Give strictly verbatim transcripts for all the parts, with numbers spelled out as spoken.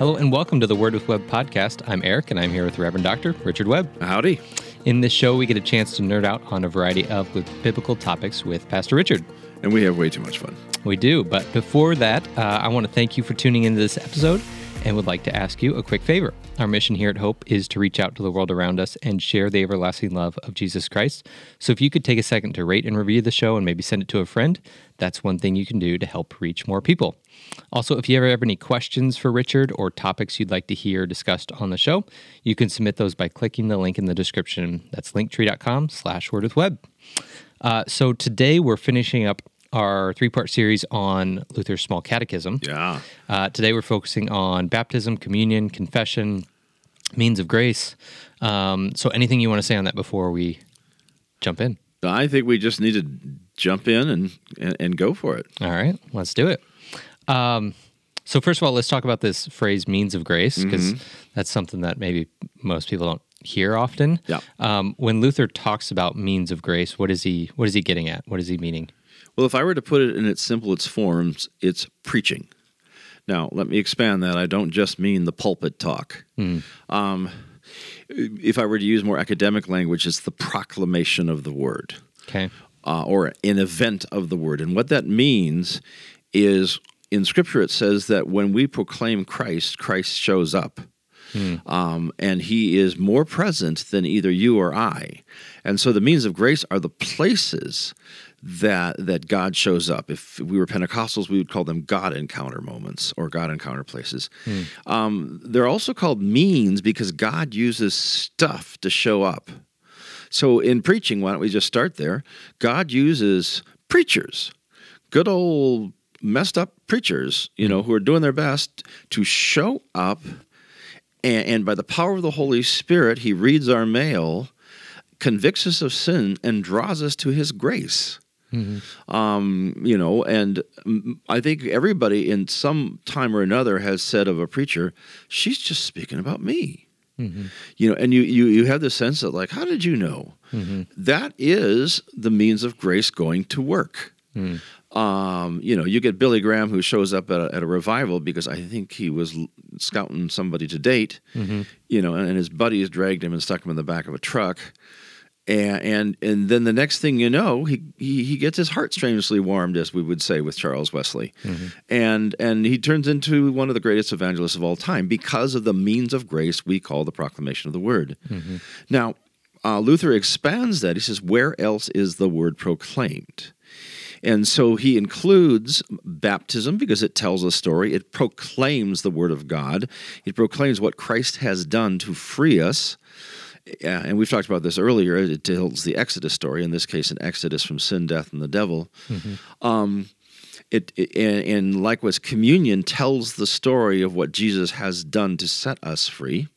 Hello and welcome to the Word with Webb podcast. I'm Eric and I'm here with Reverend Doctor Richard Webb. Howdy. In this show, we get a chance to nerd out on a variety of biblical topics with Pastor Richard. And we have way too much fun. We do, but before that, uh, I want to thank you for tuning into this episode and would like to ask you a quick favor. Our mission here at Hope is to reach out to the world around us and share the everlasting love of Jesus Christ. So if you could take a second to rate and review the show and maybe send it to a friend, that's one thing you can do to help reach more people. Also, if you ever have any questions for Richard or topics you'd like to hear discussed on the show, you can submit those by clicking the link in the description. That's linktree.com slash word with web. Uh, so today we're finishing up our three-part series on Luther's Small Catechism. Yeah. Uh, today we're focusing on baptism, communion, confession, means of grace. Um, so anything you want to say on that before we jump in? I think we just need to jump in and, and, and go for it. All right, let's do it. Um, so first of all, let's talk about this phrase means of grace, because mm-hmm. that's something that maybe most people don't hear often. Yeah. Um, when Luther talks about means of grace, what is he what is he getting at? What is he meaning? Well, if I were to put it in its simplest forms, it's preaching. Now, let me expand that. I don't just mean the pulpit talk. Mm. Um, if I were to use more academic language, it's the proclamation of the word. Okay. Uh, or an event of the word. And what that means is, in Scripture it says that when we proclaim Christ, Christ shows up. Hmm. Um, and he is more present than either you or I. And so the means of grace are the places that that God shows up. If we were Pentecostals, we would call them God encounter moments or God encounter places. Hmm. Um, they're also called means because God uses stuff to show up. So in preaching, why don't we just start there? God uses preachers, good old messed up preachers, you know, who are doing their best to show up. And, and by the power of the Holy Spirit, he reads our mail, convicts us of sin, and draws us to his grace. Mm-hmm. Um, you know, and I think everybody in some time or another has said of a preacher, she's just speaking about me. Mm-hmm. You know, and you, you you have the sense that, like, how did you know? Mm-hmm. That is the means of grace going to work. Mm. Um, you know, you get Billy Graham, who shows up at a, at a revival because I think he was scouting somebody to date, mm-hmm. you know, and his buddies dragged him and stuck him in the back of a truck. And, and and then the next thing you know, he, he he gets his heart strangely warmed, as we would say with Charles Wesley. Mm-hmm. And and he turns into one of the greatest evangelists of all time because of the means of grace we call the proclamation of the word. Mm-hmm. Now, uh, Luther expands that. He says, where else is the word proclaimed? And so he includes baptism because it tells a story. It proclaims the word of God. It proclaims what Christ has done to free us. Yeah, and we've talked about this earlier. It tells the Exodus story, in this case, an Exodus from sin, death, and the devil. Mm-hmm. Um, it, it and, and likewise, communion tells the story of what Jesus has done to set us free.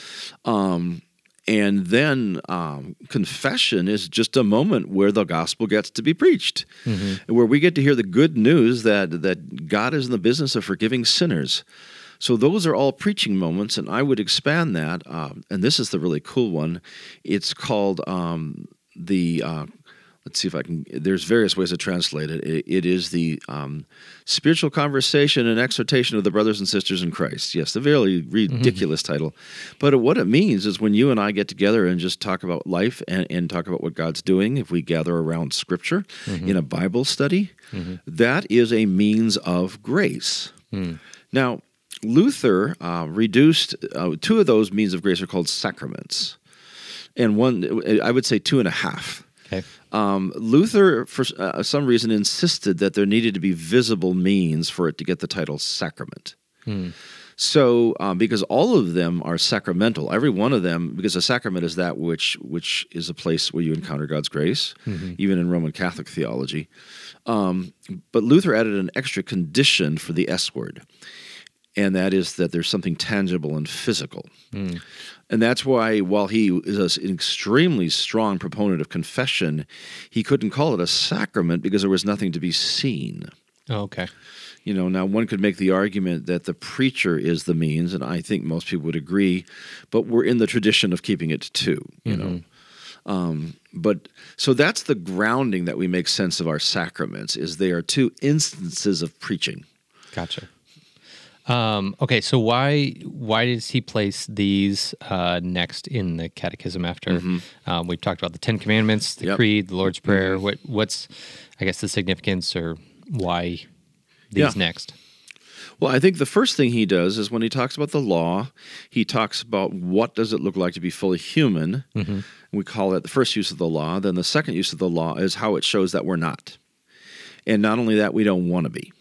Um, and then um, confession is just a moment where the gospel gets to be preached, mm-hmm. where we get to hear the good news that that God is in the business of forgiving sinners. So those are all preaching moments, and I would expand that, uh, and this is the really cool one. It's called um, the, uh, let's see if I can, there's various ways to translate it. It, it is the um, spiritual conversation and exhortation of the brothers and sisters in Christ. Yes, the very ridiculous mm-hmm. title. But what it means is when you and I get together and just talk about life and, and talk about what God's doing, if we gather around Scripture mm-hmm. in a Bible study, mm-hmm. that is a means of grace. Mm. Now, Luther uh, reduced, uh, two of those means of grace are called sacraments, and one, I would say two and a half. Okay. Um, Luther, for uh, some reason, insisted that there needed to be visible means for it to get the title sacrament. Hmm. So, um, because all of them are sacramental, every one of them, because a sacrament is that which which is a place where you encounter God's grace, mm-hmm. even in Roman Catholic theology. Um, but Luther added an extra condition for the S word. And that is that there's something tangible and physical. Mm. And that's why, while he is an extremely strong proponent of confession, he couldn't call it a sacrament because there was nothing to be seen. Oh, okay. You know, now one could make the argument that the preacher is the means, and I think most people would agree, but we're in the tradition of keeping it to two, you mm-hmm. know. Um, but so that's the grounding that we make sense of our sacraments, is they are two instances of preaching. Gotcha. Um, okay, so why why does he place these uh, next in the Catechism after Mm-hmm. um, we've talked about the Ten Commandments, the Yep. Creed, the Lord's Prayer? Mm-hmm. What what's I guess the significance or why these Yeah. next? Well, I think the first thing he does is when he talks about the law, he talks about what does it look like to be fully human. Mm-hmm. We call that the first use of the law. Then the second use of the law is how it shows that we're not. And not only that, we don't want to be.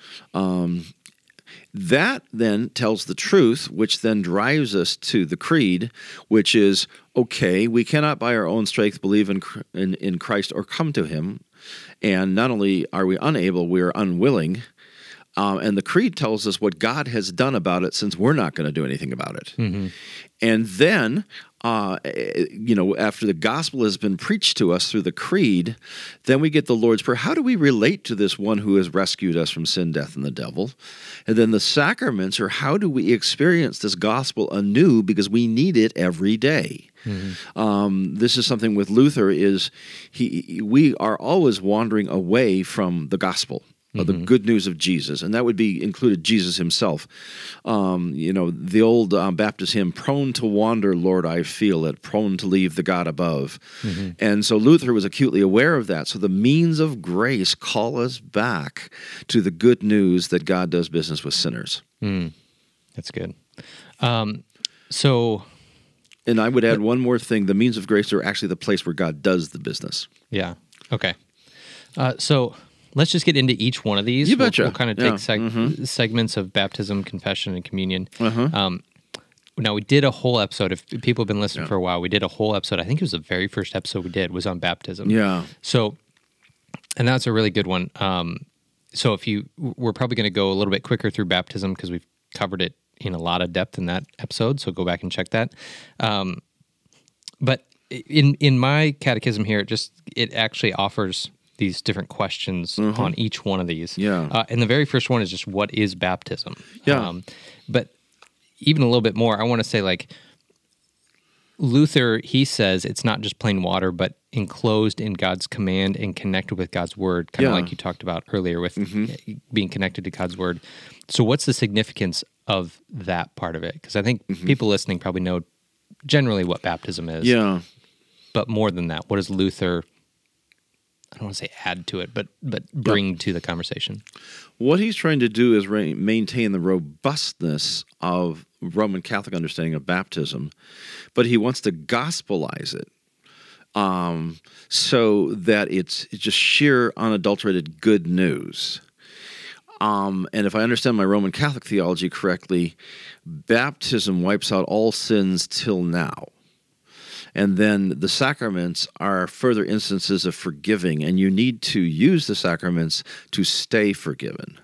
Um, that then tells the truth, which then drives us to the creed, which is, okay, we cannot by our own strength believe in, in, in Christ or come to him. And not only are we unable, we are unwilling. Um, and the creed tells us what God has done about it since we're not going to do anything about it. Mm-hmm. And then, uh, you know, after the gospel has been preached to us through the creed, then we get the Lord's Prayer. How do we relate to this one who has rescued us from sin, death, and the devil? And then the sacraments are how do we experience this gospel anew because we need it every day. Mm-hmm. Um, this is something with Luther is he we are always wandering away from the gospel. Of the good news of Jesus, and that would be included Jesus himself. Um, you know, the old um, Baptist hymn, prone to wander, Lord, I feel it, prone to leave the God above. Mm-hmm. And so Luther was acutely aware of that. So the means of grace call us back to the good news that God does business with sinners. Mm, that's good. Um, so... And I would add one more thing. The means of grace are actually the place where God does the business. Yeah, okay. Uh, so... Let's just get into each one of these. You betcha. We'll, we'll kind of take Yeah. seg- mm-hmm. segments of baptism, confession, and communion. Uh-huh. Um, now, we did a whole episode. If people have been listening Yeah. for a while, we did a whole episode. I think it was the very first episode we did was on baptism. Yeah. So, and that's a really good one. Um, so if you, we're probably going to go a little bit quicker through baptism because we've covered it in a lot of depth in that episode. So go back and check that. Um, but in in my catechism here, it just it actually offers these different questions mm-hmm. on each one of these. Yeah. Uh, and the very first one is just, what is baptism? Yeah. Um, but even a little bit more, I want to say, like, Luther, he says it's not just plain water, but enclosed in God's command and connected with God's word, kind of Yeah. like you talked about earlier with mm-hmm. being connected to God's word. So what's the significance of that part of it? Because I think mm-hmm. people listening probably know generally what baptism is. Yeah. But more than that, what does Luther... I don't want to say add to it, but but bring yeah. to the conversation. What he's trying to do is re- maintain the robustness of Roman Catholic understanding of baptism, but he wants to gospelize it um, so that it's, it's just sheer, unadulterated good news. Um, and if I understand my Roman Catholic theology correctly, baptism wipes out all sins till now. And then the sacraments are further instances of forgiving, and you need to use the sacraments to stay forgiven.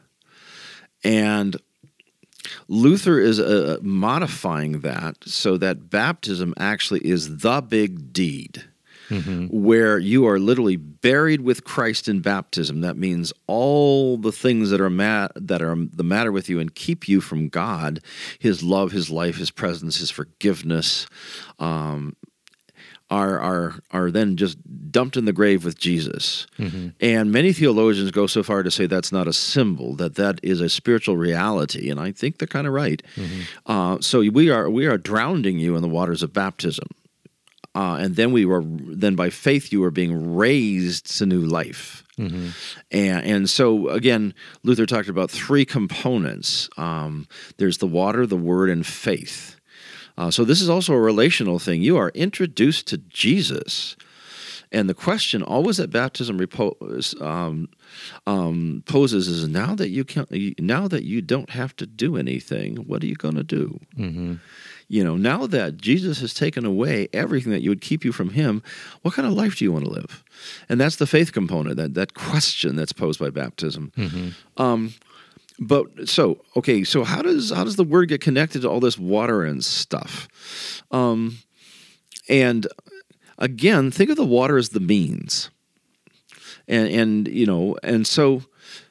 And Luther is uh, modifying that so that baptism actually is the big deed, mm-hmm. where you are literally buried with Christ in baptism. That means all the things that are ma- that are the matter with you and keep you from God, His love, His life, His presence, His forgiveness, um, Are, are are then just dumped in the grave with Jesus. Mm-hmm. And many theologians go so far to say that's not a symbol, that that is a spiritual reality, and I think they're kind of right. Mm-hmm. Uh, so we are we are drowning you in the waters of baptism, uh, and then we were then by faith you are being raised to new life. Mm-hmm. And and so again, Luther talked about three components. Um, there's the water, the word, and faith. Uh, so this is also a relational thing. You are introduced to Jesus, and the question always that baptism repos, um, um, poses is: now that you can, now that you don't have to do anything, what are you going to do? Mm-hmm. You know, now that Jesus has taken away everything that you would keep you from Him, what kind of life do you want to live? And that's the faith component. That that question that's posed by baptism. Mm-hmm. Um, But so okay, so how does how does the word get connected to all this water and stuff? Um, and again, think of the water as the means, and and you know, and so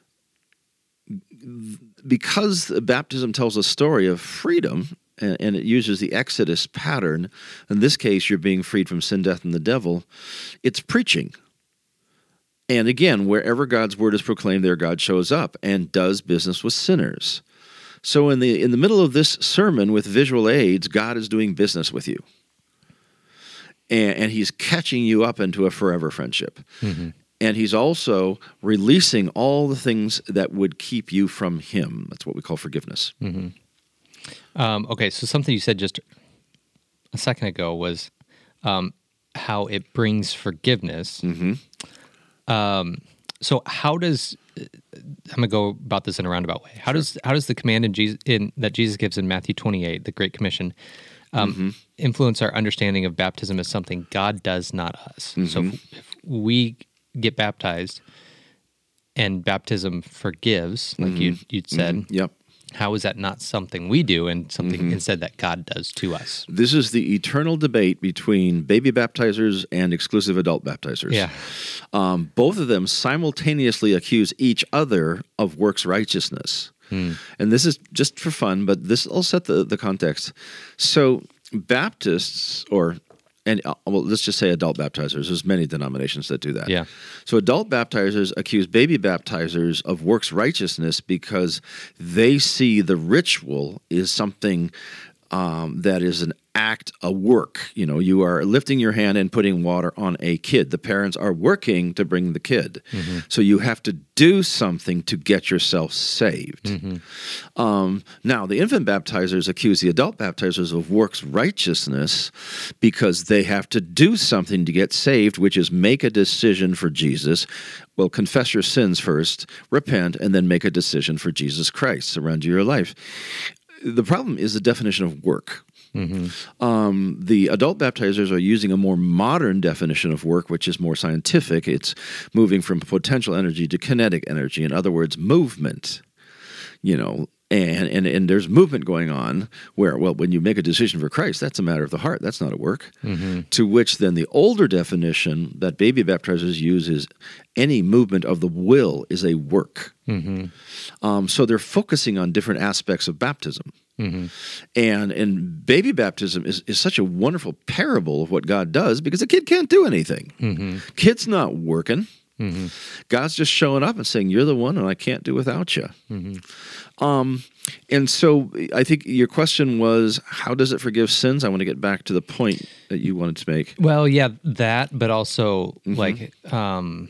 because baptism tells a story of freedom, and, and it uses the Exodus pattern. In this case, you're being freed from sin, death, and the devil. It's preaching. And again, wherever God's word is proclaimed, there God shows up and does business with sinners. So in the in the middle of this sermon with visual aids, God is doing business with you. And, and he's catching you up into a forever friendship. Mm-hmm. And he's also releasing all the things that would keep you from him. That's what we call forgiveness. Mm-hmm. Um, okay, so something you said just a second ago was um, how it brings forgiveness. Mm-hmm. Um, so how does I'm going to go about this in a roundabout way. How sure. does how does the command in Jesus in that Jesus gives in Matthew twenty-eight, the Great Commission, um, mm-hmm. influence our understanding of baptism as something God does, not us? Mm-hmm. So if, if we get baptized and baptism forgives, like mm-hmm. you you'd said, mm-hmm. yep. How is that not something we do and something mm-hmm. instead that God does to us? This is the eternal debate between baby baptizers and exclusive adult baptizers. Yeah. Um, both of them simultaneously accuse each other of works righteousness. Hmm. And this is just for fun, but this will set the, the context. So Baptists, or and uh, well, let's just say adult baptizers. There's many denominations that do that. Yeah. So adult baptizers accuse baby baptizers of works righteousness because they see the ritual is something um, that is an act, a work. You know, you are lifting your hand and putting water on a kid. The parents are working to bring the kid. Mm-hmm. So you have to do something to get yourself saved. Mm-hmm. Um, now, the infant baptizers accuse the adult baptizers of works righteousness because they have to do something to get saved, which is make a decision for Jesus. Well, confess your sins first, repent, and then make a decision for Jesus Christ. Surrender your life. The problem is the definition of work. Mm-hmm. Um, the adult baptizers are using a more modern definition of work, which is more scientific. It's moving from potential energy to kinetic energy. In other words, movement. You know, and, and and there's movement going on where, well, when you make a decision for Christ, that's a matter of the heart. That's not a work. Mm-hmm. To which then the older definition that baby baptizers use is any movement of the will is a work. Mm-hmm. Um, so they're focusing on different aspects of baptism. Mm-hmm. And and baby baptism is, is such a wonderful parable of what God does because the kid can't do anything. Mm-hmm. Kid's not working. Mm-hmm. God's just showing up and saying, you're the one and I can't do without you. Mm-hmm. Um, and so I think your question was, how does it forgive sins? I want to get back to the point that you wanted to make. Well, yeah, that, but also mm-hmm. like, um,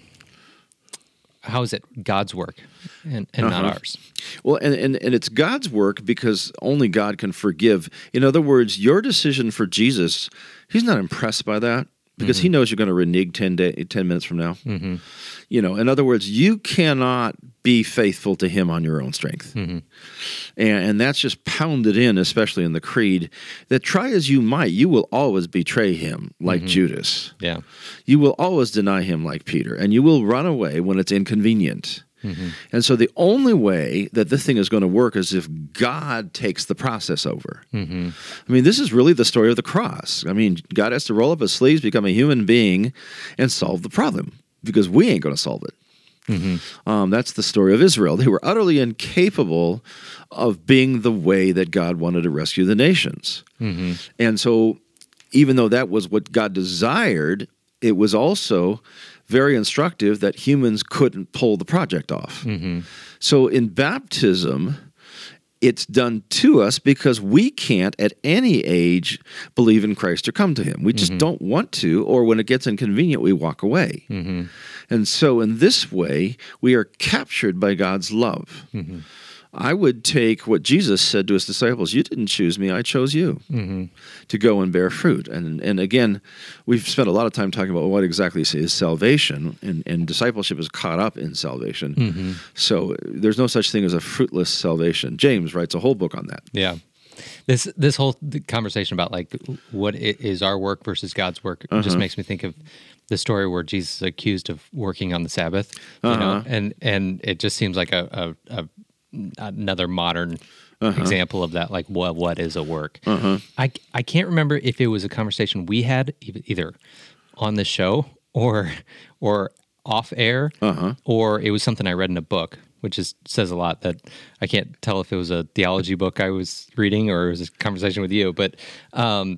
how is it God's work and, and uh-huh. not ours? Well, and, and, and it's God's work because only God can forgive. In other words, your decision for Jesus, he's not impressed by that. Because mm-hmm. he knows you're going to renege ten, day, ten minutes from now. Mm-hmm. You know, in other words, you cannot be faithful to him on your own strength. Mm-hmm. And, and that's just pounded in, especially in the creed, that try as you might, you will always betray him like mm-hmm. Judas. Yeah. You will always deny him like Peter. And you will run away when it's inconvenient. Mm-hmm. And so the only way that this thing is going to work is if God takes the process over. Mm-hmm. I mean, this is really the story of the cross. I mean, God has to roll up his sleeves, become a human being, and solve the problem because we ain't going to solve it. Mm-hmm. Um, that's the story of Israel. They were utterly incapable of being the way that God wanted to rescue the nations. Mm-hmm. And so even though that was what God desired, it was also very instructive that humans couldn't pull the project off. Mm-hmm. So in baptism, it's done to us because we can't at any age believe in Christ or come to him. We just mm-hmm. don't want to, or when it gets inconvenient, we walk away. Mm-hmm. And so in this way, we are captured by God's love. Mm-hmm. I would take what Jesus said to his disciples, you didn't choose me, I chose you mm-hmm. to go and bear fruit. And and again, we've spent a lot of time talking about what exactly is salvation, and, and discipleship is caught up in salvation. Mm-hmm. So there's no such thing as a fruitless salvation. James writes a whole book on that. Yeah. This this whole conversation about like what is our work versus God's work uh-huh. just makes me think of the story where Jesus is accused of working on the Sabbath, you uh-huh. know, and, and it just seems like a, a, a another modern uh-huh. example of that, like what what is a work. Uh-huh. I, I can't remember if it was a conversation we had either on the show or or off air, uh-huh. or it was something I read in a book, which is says a lot that I can't tell if it was a theology book I was reading or it was a conversation with you, but um,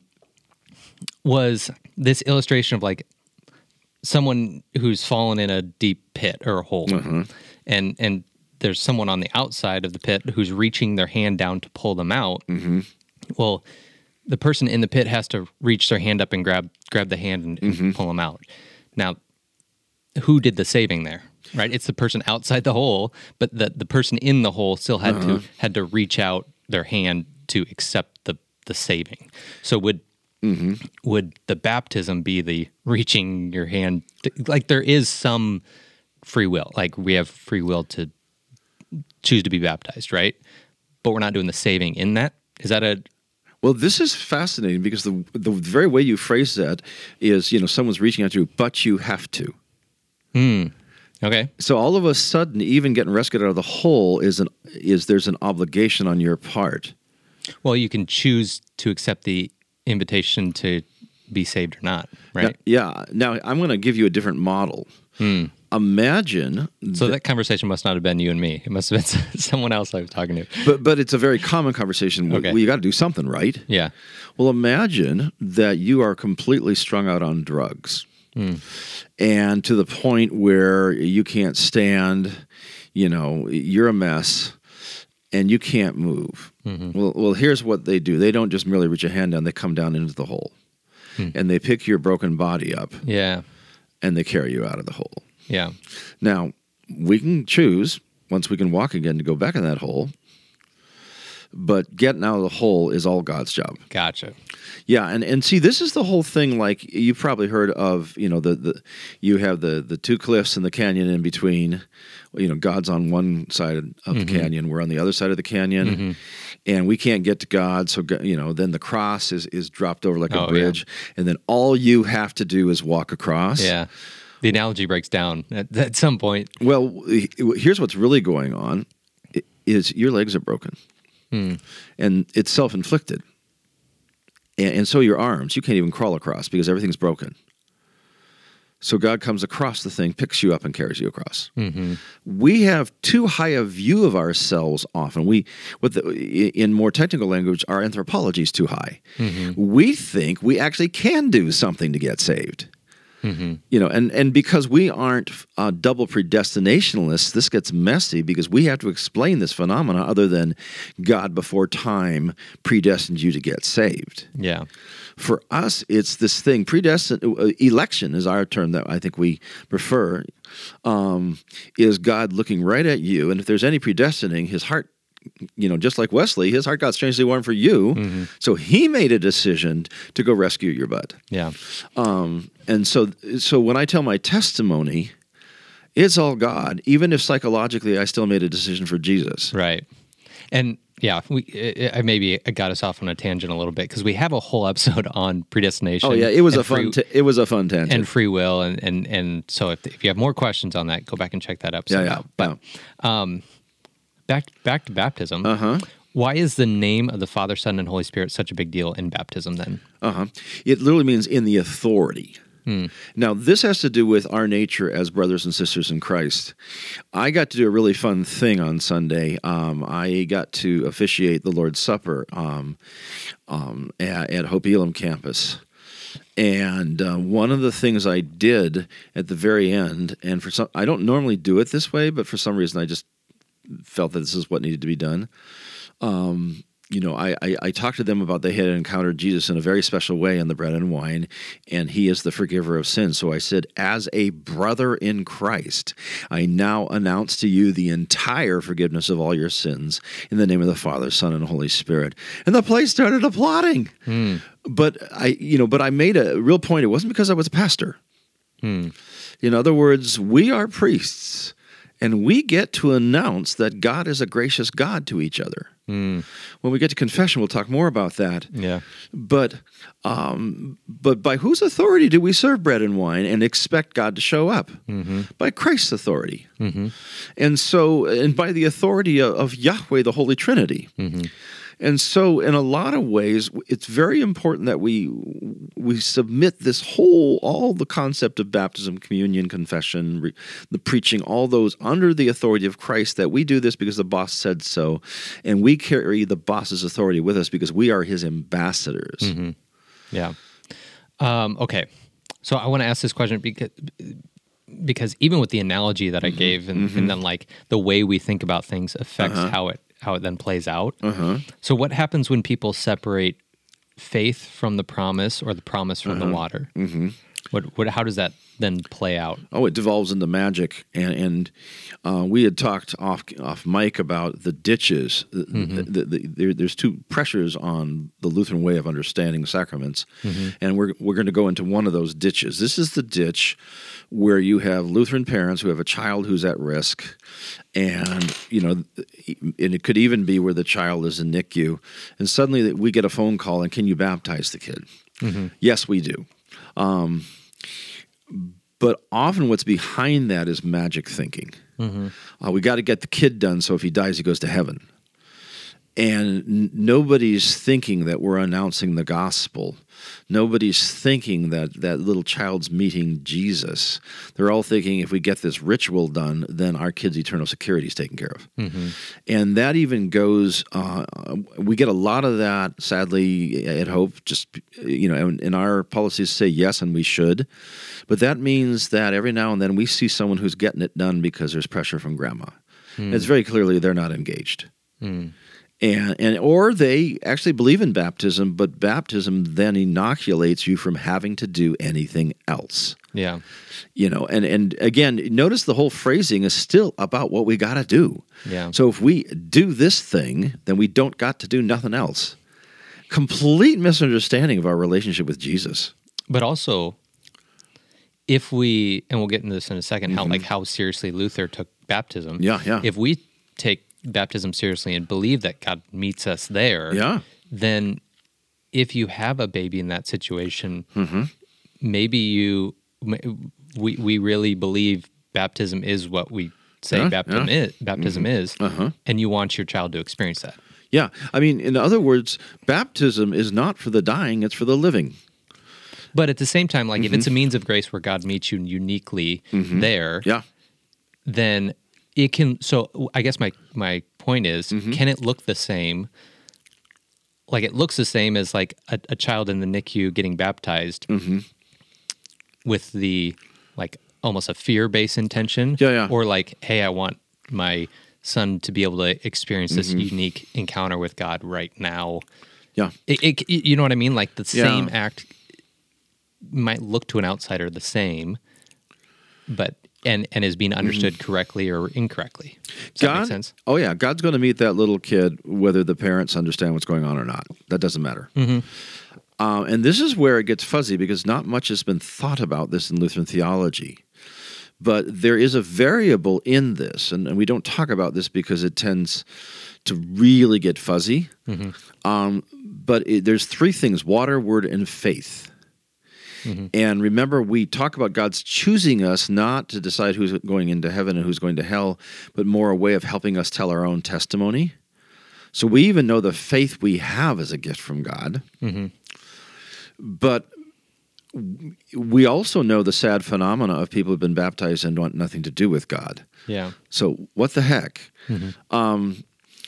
was this illustration of like someone who's fallen in a deep pit or a hole, uh-huh. and and there's someone on the outside of the pit who's reaching their hand down to pull them out. Mm-hmm. Well, the person in the pit has to reach their hand up and grab grab the hand and, and Mm-hmm. pull them out. Now, who did the saving there? Right, it's the person outside the hole, but the the person in the hole still had Uh-huh. to had to reach out their hand to accept the the saving. So would Mm-hmm. would the baptism be the reaching your hand? To, like there is some free will, like we have free will to choose to be baptized, right? But we're not doing the saving in that. Is that a Well, this is fascinating because the the very way you phrase that is, you know, someone's reaching out to you, but you have to. hmm? Okay. So all of a sudden, even getting rescued out of the hole is an is there's an obligation on your part. Well, you can choose to accept the invitation to be saved or not, right? Now- yeah. Now I'm going to give you a different model. Hmm. Imagine, So that conversation must not have been you and me. It must have been someone else I was talking to. but but it's a very common conversation. Okay. Well, you got to do something, right? Yeah. Well, imagine that you are completely strung out on drugs, Hmm. and to the point where you can't stand. You know, you're a mess. And you can't move. Mm-hmm. Well, well, here's what they do. They don't just merely reach a hand down. They come down into the hole. Hmm. And they pick your broken body up, Yeah. and they carry you out of the hole. Yeah. Now, we can choose, once we can walk again, to go back in that hole. But getting out of the hole is all God's job. Gotcha. Yeah, and, and see, this is the whole thing. Like you've probably heard of, you know, the, the you have the, the two cliffs and the canyon in between. You know, God's on one side of the Mm-hmm. canyon, we're on the other side of the canyon, Mm-hmm. and we can't get to God. So go- you know, then the cross is is dropped over like a Oh, bridge, and then all you have to do is walk across. Yeah. The analogy breaks down at, at some point. Well, he- here's what's really going on: i- is your legs are broken, Hmm. and it's self-inflicted. And, and so your arms, you can't even crawl across because everything's broken. So God comes across the thing, picks you up, and carries you across. Mm-hmm. We have too high a view of ourselves often. We, with the, in more technical language, our anthropology is too high. Mm-hmm. We think we actually can do something to get saved. Mm-hmm. You know, and, and because we aren't uh, double predestinationalists, this gets messy because we have to explain this phenomena other than God before time predestined you to get saved. Yeah. For us, it's this thing. Predestined uh, election is our term that I think we prefer. Um, is God looking right at you, and if there's any predestining, His heart, you know, just like Wesley, his heart got strangely warm for you, Mm-hmm. so he made a decision to go rescue your butt. Yeah. Um, and so, so when I tell my testimony, it's all God, even if psychologically I still made a decision for Jesus. Right. And yeah, we I maybe got us off on a tangent a little bit because we have a whole episode on predestination. Oh yeah, it was and a fun. free, T- it was a fun tangent. and free will, and and and so if if you have more questions on that, go back and check that episode yeah, yeah. out. But um, back back to baptism. Uh huh. Why is the name of the Father, Son, and Holy Spirit such a big deal in baptism? Then. Uh huh. It literally means in the authority. Hmm. Now, this has to do with our nature as brothers and sisters in Christ. I got to do a really fun thing on Sunday. Um, I got to officiate the Lord's Supper um, um, at, at Hope Elam campus. And uh, one of the things I did at the very end, and for some, I don't normally do it this way, but for some reason I just felt that this is what needed to be done. Um, you know, I, I, I talked to them about they had encountered Jesus in a very special way in the bread and wine, and He is the forgiver of sins. So I said, as a brother in Christ, I now announce to you the entire forgiveness of all your sins in the name of the Father, Son, and Holy Spirit. And the place started applauding. Hmm. But I, you know, but I made a real point. It wasn't because I was a pastor. Hmm. In other words, we are priests, and we get to announce that God is a gracious God to each other. Hmm. When we get to confession, we'll talk more about that. Yeah. But, um, but by whose authority do we serve bread and wine and expect God to show up? Mm-hmm. By Christ's authority, Mm-hmm. and so, and by the authority of, of Yahweh, the Holy Trinity. Mm-hmm. And so, in a lot of ways, it's very important that we we submit this whole, all the concept of baptism, communion, confession, re, the preaching, all those under the authority of Christ, that we do this because the boss said so, and we carry the boss's authority with us because we are his ambassadors. Mm-hmm. Yeah. Um, okay. So I want to ask this question because because even with the analogy that I Mm-hmm. gave, and, Mm-hmm. and then like the way we think about things affects Uh-huh. how it how it then plays out. Uh-huh. So what happens when people separate faith from the promise or the promise from Uh-huh. the water? Mm-hmm. What what how does that then play out? Oh, it devolves into magic, and and uh, we had talked off off mic about the ditches. Mm-hmm. The, the, the, there, there's two pressures on the Lutheran way of understanding sacraments, Mm-hmm. and we're we're going to go into one of those ditches. This is the ditch where you have Lutheran parents who have a child who's at risk, and you know, and it could even be where the child is in N I C U, and suddenly we get a phone call, and can you baptize the kid? Mm-hmm. Yes, we do. Um, But often what's behind that is magic thinking. Mm-hmm. Uh, we got to get the kid done so if he dies, he goes to heaven. And n- nobody's thinking that we're announcing the gospel. Nobody's thinking that that little child's meeting Jesus. They're all thinking if we get this ritual done, then our kid's eternal security is taken care of. Mm-hmm. And that even goes, uh, we get a lot of that, sadly, at Hope. Just, you know, and, and our policies say yes, and we should. But that means that every now and then we see someone who's getting it done because there's pressure from grandma. Mm. It's very clearly they're not engaged. Mm. And, and or they actually believe in baptism, but baptism then inoculates you from having to do anything else. Yeah. You know, and, and again, notice the whole phrasing is still about what we got to do. Yeah. So if we do this thing, then we don't got to do nothing else. Complete misunderstanding of our relationship with Jesus. But also, if we, and we'll get into this in a second, how Mm-hmm. like how seriously Luther took baptism. Yeah, yeah. If we take baptism seriously and believe that God meets us there, Yeah. then if you have a baby in that situation, Mm-hmm. maybe you, we we really believe baptism is what we say Yeah, baptism yeah. is. Baptism is, Uh-huh. and you want your child to experience that. Yeah. I mean, in other words, baptism is not for the dying, it's for the living. But at the same time, like Mm-hmm. if it's a means of grace where God meets you uniquely there, Yeah. then it can. So I guess my my point is, Mm-hmm. can it look the same? Like it looks the same as like a, a child in the N I C U getting baptized Mm-hmm. with the like almost a fear-based intention, Yeah, yeah. or like, hey, I want my son to be able to experience this Mm-hmm. unique encounter with God right now. Yeah. It, it, you know what I mean? Like the Yeah. same act might look to an outsider the same, but and and is being understood correctly or incorrectly. Does that make sense? Oh yeah, God's going to meet that little kid whether the parents understand what's going on or not. That doesn't matter. Mm-hmm. Um, and this is where it gets fuzzy because not much has been thought about this in Lutheran theology. But there is a variable in this, and, and we don't talk about this because it tends to really get fuzzy. Mm-hmm. Um, but it, there's three things: water, word, and faith. Mm-hmm. And remember, we talk about God's choosing us not to decide who's going into heaven and who's going to hell, but more a way of helping us tell our own testimony. So we even know the faith we have is a gift from God. Mm-hmm. But we also know the sad phenomena of people who've been baptized and want nothing to do with God. Yeah. So what the heck? Mm-hmm. Um,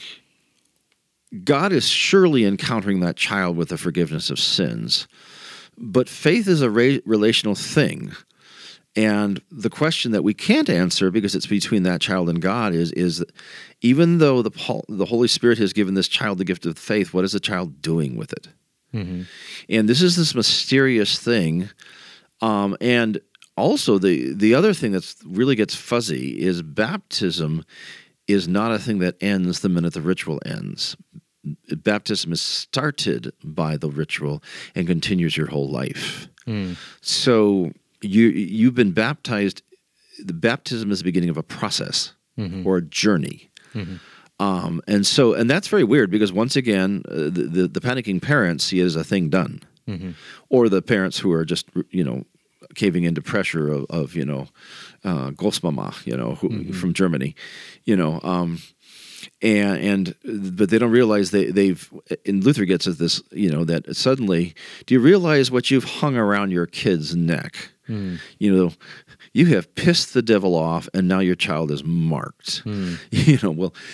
God is surely encountering that child with the forgiveness of sins. But faith is a re- relational thing. And the question that we can't answer, because it's between that child and God, is, is that even though the, the Holy Spirit has given this child the gift of faith, what is the child doing with it? Mm-hmm. And this is this mysterious thing. Um, and also the, the other thing that really gets fuzzy is baptism is not a thing that ends the minute the ritual ends. Baptism is started by the ritual and continues your whole life. Mm. So you, you've been baptized. The baptism is the beginning of a process Mm-hmm. or a journey. Mm-hmm. Um, and so, and that's very weird because once again, uh, the, the the panicking parents see it as a thing done, Mm-hmm. or the parents who are just you know caving into pressure of, of you know uh, Großmama, you know who, Mm-hmm. from Germany, you know, um, and and but they don't realize they they've and Luther gets at this, you know, that suddenly, do you realize what you've hung around your kid's neck? Mm. You know, you have pissed the devil off, and now your child is marked. Mm. You know, well.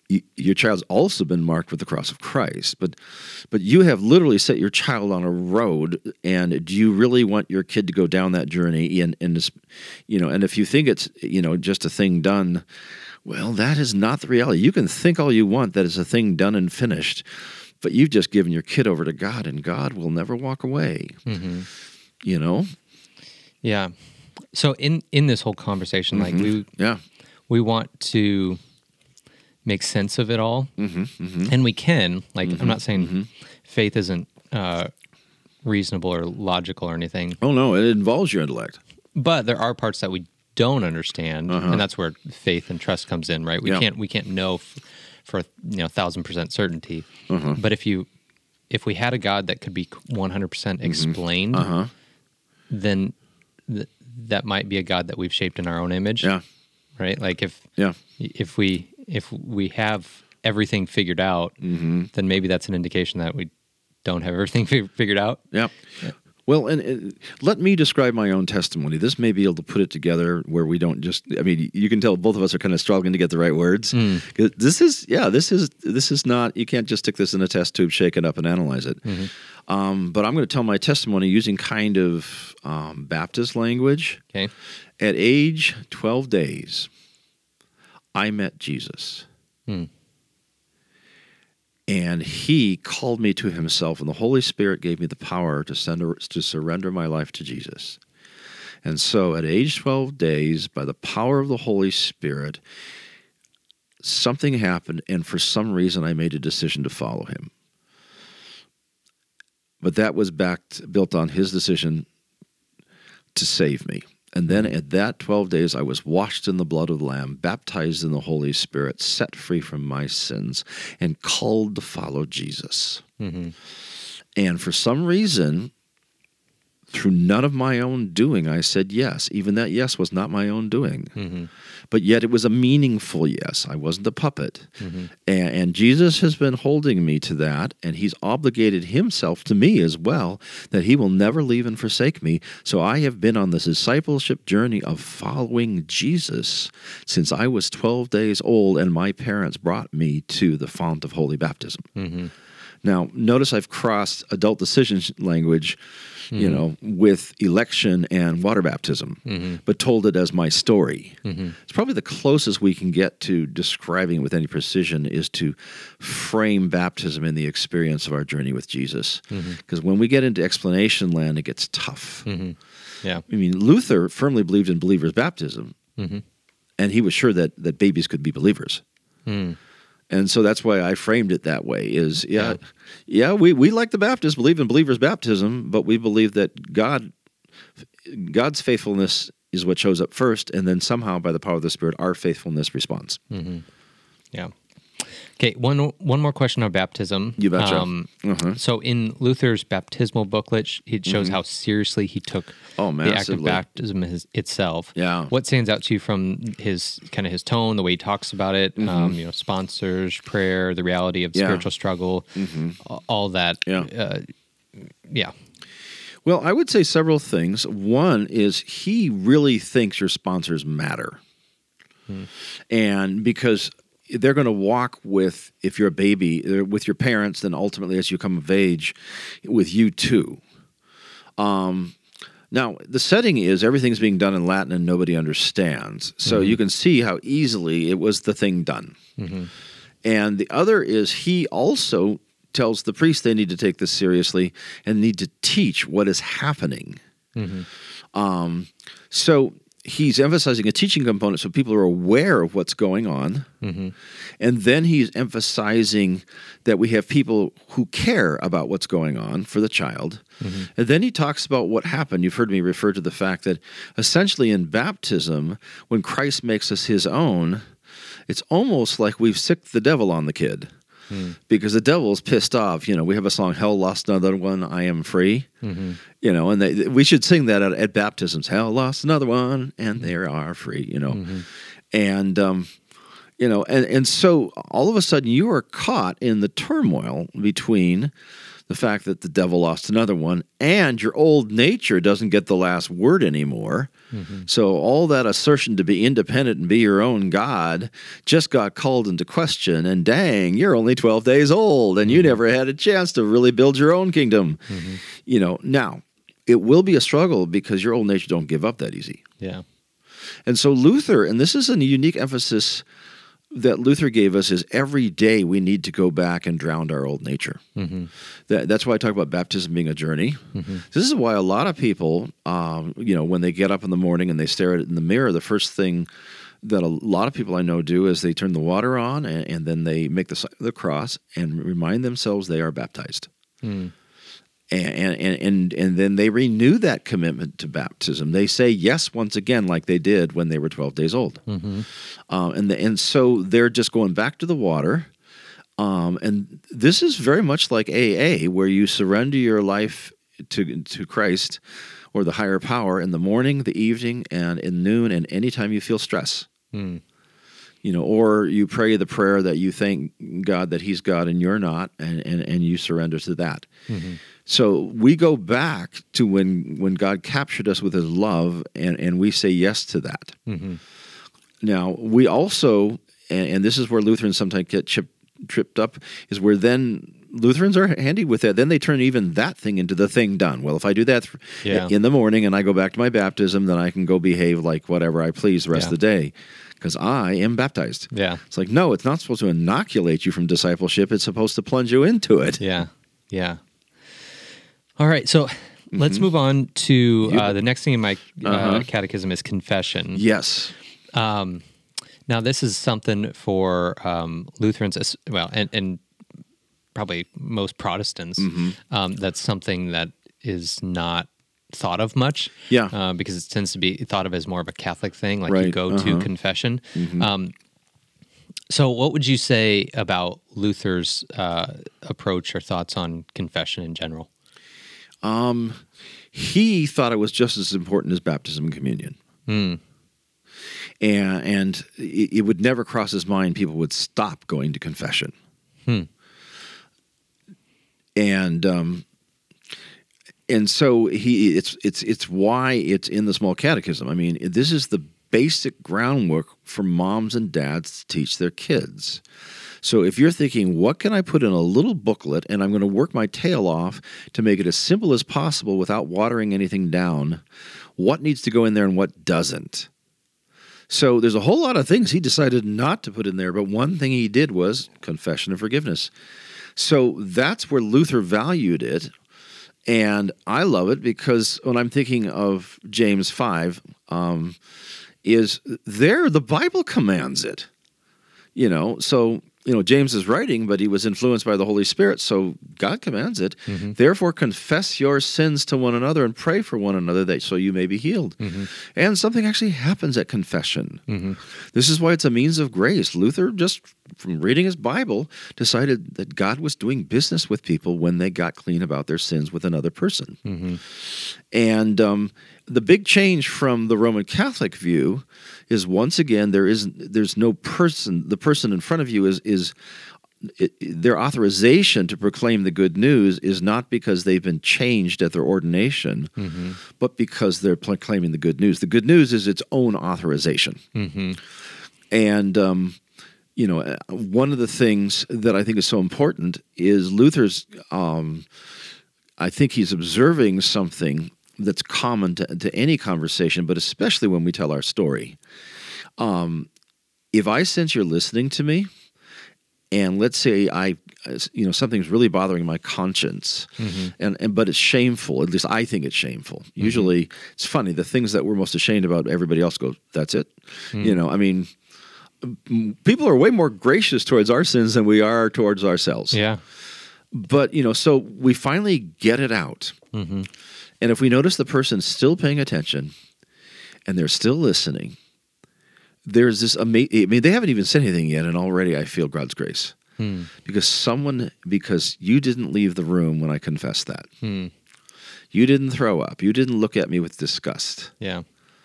y- your child's also been marked with the cross of Christ. But but you have literally set your child on a road, and do you really want your kid to go down that journey? And, and this, you know, and if you think it's, you know, just a thing done, well, that is not the reality. You can think all you want that it's a thing done and finished, but you've just given your kid over to God, and God will never walk away. Mm-hmm. You know? Yeah. So in, in this whole conversation, mm-hmm. like we yeah. we want to make sense of it all, mm-hmm. Mm-hmm. and we can. Like, mm-hmm. I'm not saying mm-hmm. faith isn't uh, reasonable or logical or anything. Oh, no, it involves your intellect. But there are parts that we don't understand, uh-huh. and that's where faith and trust comes in, right? We yeah. can't we can't know f- for you know thousand percent certainty. Uh-huh. But if you if we had a God that could be one hundred percent explained, mm-hmm. uh-huh. then th- that might be a God that we've shaped in our own image. Yeah. Right. Like if yeah. if we if we have everything figured out, mm-hmm. then maybe that's an indication that we don't have everything fig- figured out. Yeah. yeah. Well, and, and let me describe my own testimony. This may be able to put it together where we don't just, I mean, you can tell both of us are kind of struggling to get the right words. Mm. This is, yeah, this is, this is not, you can't just stick this in a test tube, shake it up, and analyze it. Mm-hmm. Um, but I'm going to tell my testimony using kind of um, Baptist language. Okay. At age twelve days, I met Jesus. Mm. And he called me to himself, and the Holy Spirit gave me the power to, send, to surrender my life to Jesus. And so at age twelve days, by the power of the Holy Spirit, something happened, and for some reason I made a decision to follow him. But that was backed, built on his decision to save me. And then at that twelve days, I was washed in the blood of the Lamb, baptized in the Holy Spirit, set free from my sins, and called to follow Jesus. Mm-hmm. And for some reason, through none of my own doing, I said yes. Even that yes was not my own doing. Mm-hmm. But yet it was a meaningful yes. I wasn't a puppet. Mm-hmm. And, and Jesus has been holding me to that, and he's obligated himself to me as well, that he will never leave and forsake me. So I have been on this discipleship journey of following Jesus since I was twelve days old, and my parents brought me to the font of holy baptism. Mm-hmm. Now, notice I've crossed adult decision language, mm-hmm. you know, with election and water baptism, mm-hmm. but told it as my story. Mm-hmm. It's probably the closest we can get to describing it with any precision is to frame baptism in the experience of our journey with Jesus. Because mm-hmm. when we get into explanation land, it gets tough. Mm-hmm. Yeah, I mean, Luther firmly believed in believer's baptism, mm-hmm. and he was sure that, that babies could be believers. Mm. And so that's why I framed it that way is, yeah, yeah, yeah we, we like the Baptists believe in believer's baptism, but we believe that God, God's faithfulness is what shows up first, and then somehow by the power of the Spirit, our faithfulness responds. Mm-hmm. Yeah. Okay, one one more question on baptism. You betcha. Um, uh-huh. So in Luther's baptismal booklet, it shows mm-hmm. how seriously he took oh, the act of baptism his, itself. Yeah. What stands out to you from his kind of his tone, the way he talks about it? Mm-hmm. Um, you know, sponsors, prayer, the reality of yeah. spiritual struggle, mm-hmm. all that. Yeah. Uh, yeah. Well, I would say several things. One is he really thinks your sponsors matter, hmm. and because they're going to walk with, if you're a baby, with your parents, then ultimately as you come of age, with you too. Um, now, the setting is everything's being done in Latin and nobody understands. So mm-hmm. you can see how easily it was the thing done. Mm-hmm. And the other is he also tells the priest they need to take this seriously and need to teach what is happening. Mm-hmm. Um, so... he's emphasizing a teaching component so people are aware of what's going on. Mm-hmm. And then he's emphasizing that we have people who care about what's going on for the child. Mm-hmm. And then he talks about what happened. You've heard me refer to the fact that essentially in baptism, when Christ makes us his own, it's almost like we've sicked the devil on the kid. Mm. Because the devil's pissed off. You know, we have a song, Hell Lost Another One, I Am Free. Mm-hmm. You know, and they, we should sing that at, at baptisms. Hell lost another one, and they are free, you know. Mm-hmm. And, um, you know, and, and so all of a sudden you are caught in the turmoil between the fact that the devil lost another one and your old nature doesn't get the last word anymore. Mm-hmm. So all that assertion to be independent and be your own God just got called into question, and dang, you're only twelve days old, and you never had a chance to really build your own kingdom. Mm-hmm. You know, now, it will be a struggle because your old nature don't give up that easy. Yeah. And so Luther, and this is a unique emphasis that Luther gave us, is every day we need to go back and drown our old nature. Mm-hmm. That, that's why I talk about baptism being a journey. Mm-hmm. This is why a lot of people, um, you know, when they get up in the morning and they stare at it in the mirror, the first thing that a lot of people I know do is they turn the water on and, and then they make the sign of the cross and remind themselves they are baptized. Mm. And, and and and then they renew that commitment to baptism. They say yes once again, like they did when they were twelve days old. Mm-hmm. Uh, and the, and so they're just going back to the water. Um, and this is very much like A A, where you surrender your life to to Christ or the higher power in the morning, the evening, and in noon, and anytime you feel stress. Mm. You know, or you pray the prayer that you thank God that He's God and you're not, and, and, and you surrender to that. Mm-hmm. So we go back to when when God captured us with His love, and, and we say yes to that. Mm-hmm. Now, we also, and, and this is where Lutherans sometimes get chip, tripped up, is where then Lutherans are handy with that. Then they turn even that thing into the thing done. Well, if I do that Yeah. in the morning and I go back to my baptism, then I can go behave like whatever I please the rest Yeah. of the day. Because I am baptized. Yeah. It's like, no, it's not supposed to inoculate you from discipleship. It's supposed to plunge you into it. Yeah. Yeah. All right. So mm-hmm. let's move on to uh, the next thing in my uh, Uh-huh. catechism is confession. Yes. Um, now, this is something for um, Lutherans, as well, and, and probably most Protestants. Mm-hmm. Um, that's something that is not thought of much, Yeah. uh, because it tends to be thought of as more of a Catholic thing, like you Right, go uh-huh. to confession. Mhm. Um, so what would you say about Luther's uh, approach or thoughts on confession in general? Um, he thought it was just as important as baptism and communion. Hmm. And, and it, it would never cross his mind people would stop going to confession. Hmm. And um, and so he it's it's it's why it's in the small catechism. I mean, this is the basic groundwork for moms and dads to teach their kids. So if you're thinking, what can I put in a little booklet and I'm going to work my tail off to make it as simple as possible without watering anything down, what needs to go in there and what doesn't? So there's a whole lot of things he decided not to put in there, but one thing he did was confession and forgiveness. So that's where Luther valued it, and I love it because when I'm thinking of James five, um, is there the Bible commands it, you know. So you know James is writing, but he was influenced by the Holy Spirit, so God commands it. Mm-hmm. Therefore, confess your sins to one another and pray for one another, that so you may be healed. Mm-hmm. And something actually happens at confession. Mm-hmm. This is why it's a means of grace. Luther, just from reading his Bible, decided that God was doing business with people when they got clean about their sins with another person. Mm-hmm. And um, the big change from the Roman Catholic view is, once again, there is there's no person. The person in front of you is is it, their authorization to proclaim the good news is not because they've been changed at their ordination, Mm-hmm. but because they're proclaiming the good news. The good news is its own authorization. Mm-hmm. And um, you know, one of the things that I think is so important is Luther's. Um, I think he's observing something that's common to, to any conversation, but especially when we tell our story. Um, if I sense you're listening to me, and let's say I, you know, something's really bothering my conscience, Mm-hmm. and, and but it's shameful. At least I think it's shameful. Mm-hmm. Usually, it's funny. The things that we're most ashamed about, everybody else goes, "That's it." Mm-hmm. You know, I mean, people are way more gracious towards our sins than we are towards ourselves. Yeah. But you know, so we finally get it out. Mm-hmm. And if we notice the person's still paying attention and they're still listening, there's this amazing, I mean, they haven't even said anything yet, and already I feel God's grace. Hmm. Because someone, because you didn't leave the room when I confessed that. Hmm. You didn't throw up. You didn't look at me with disgust. Yeah.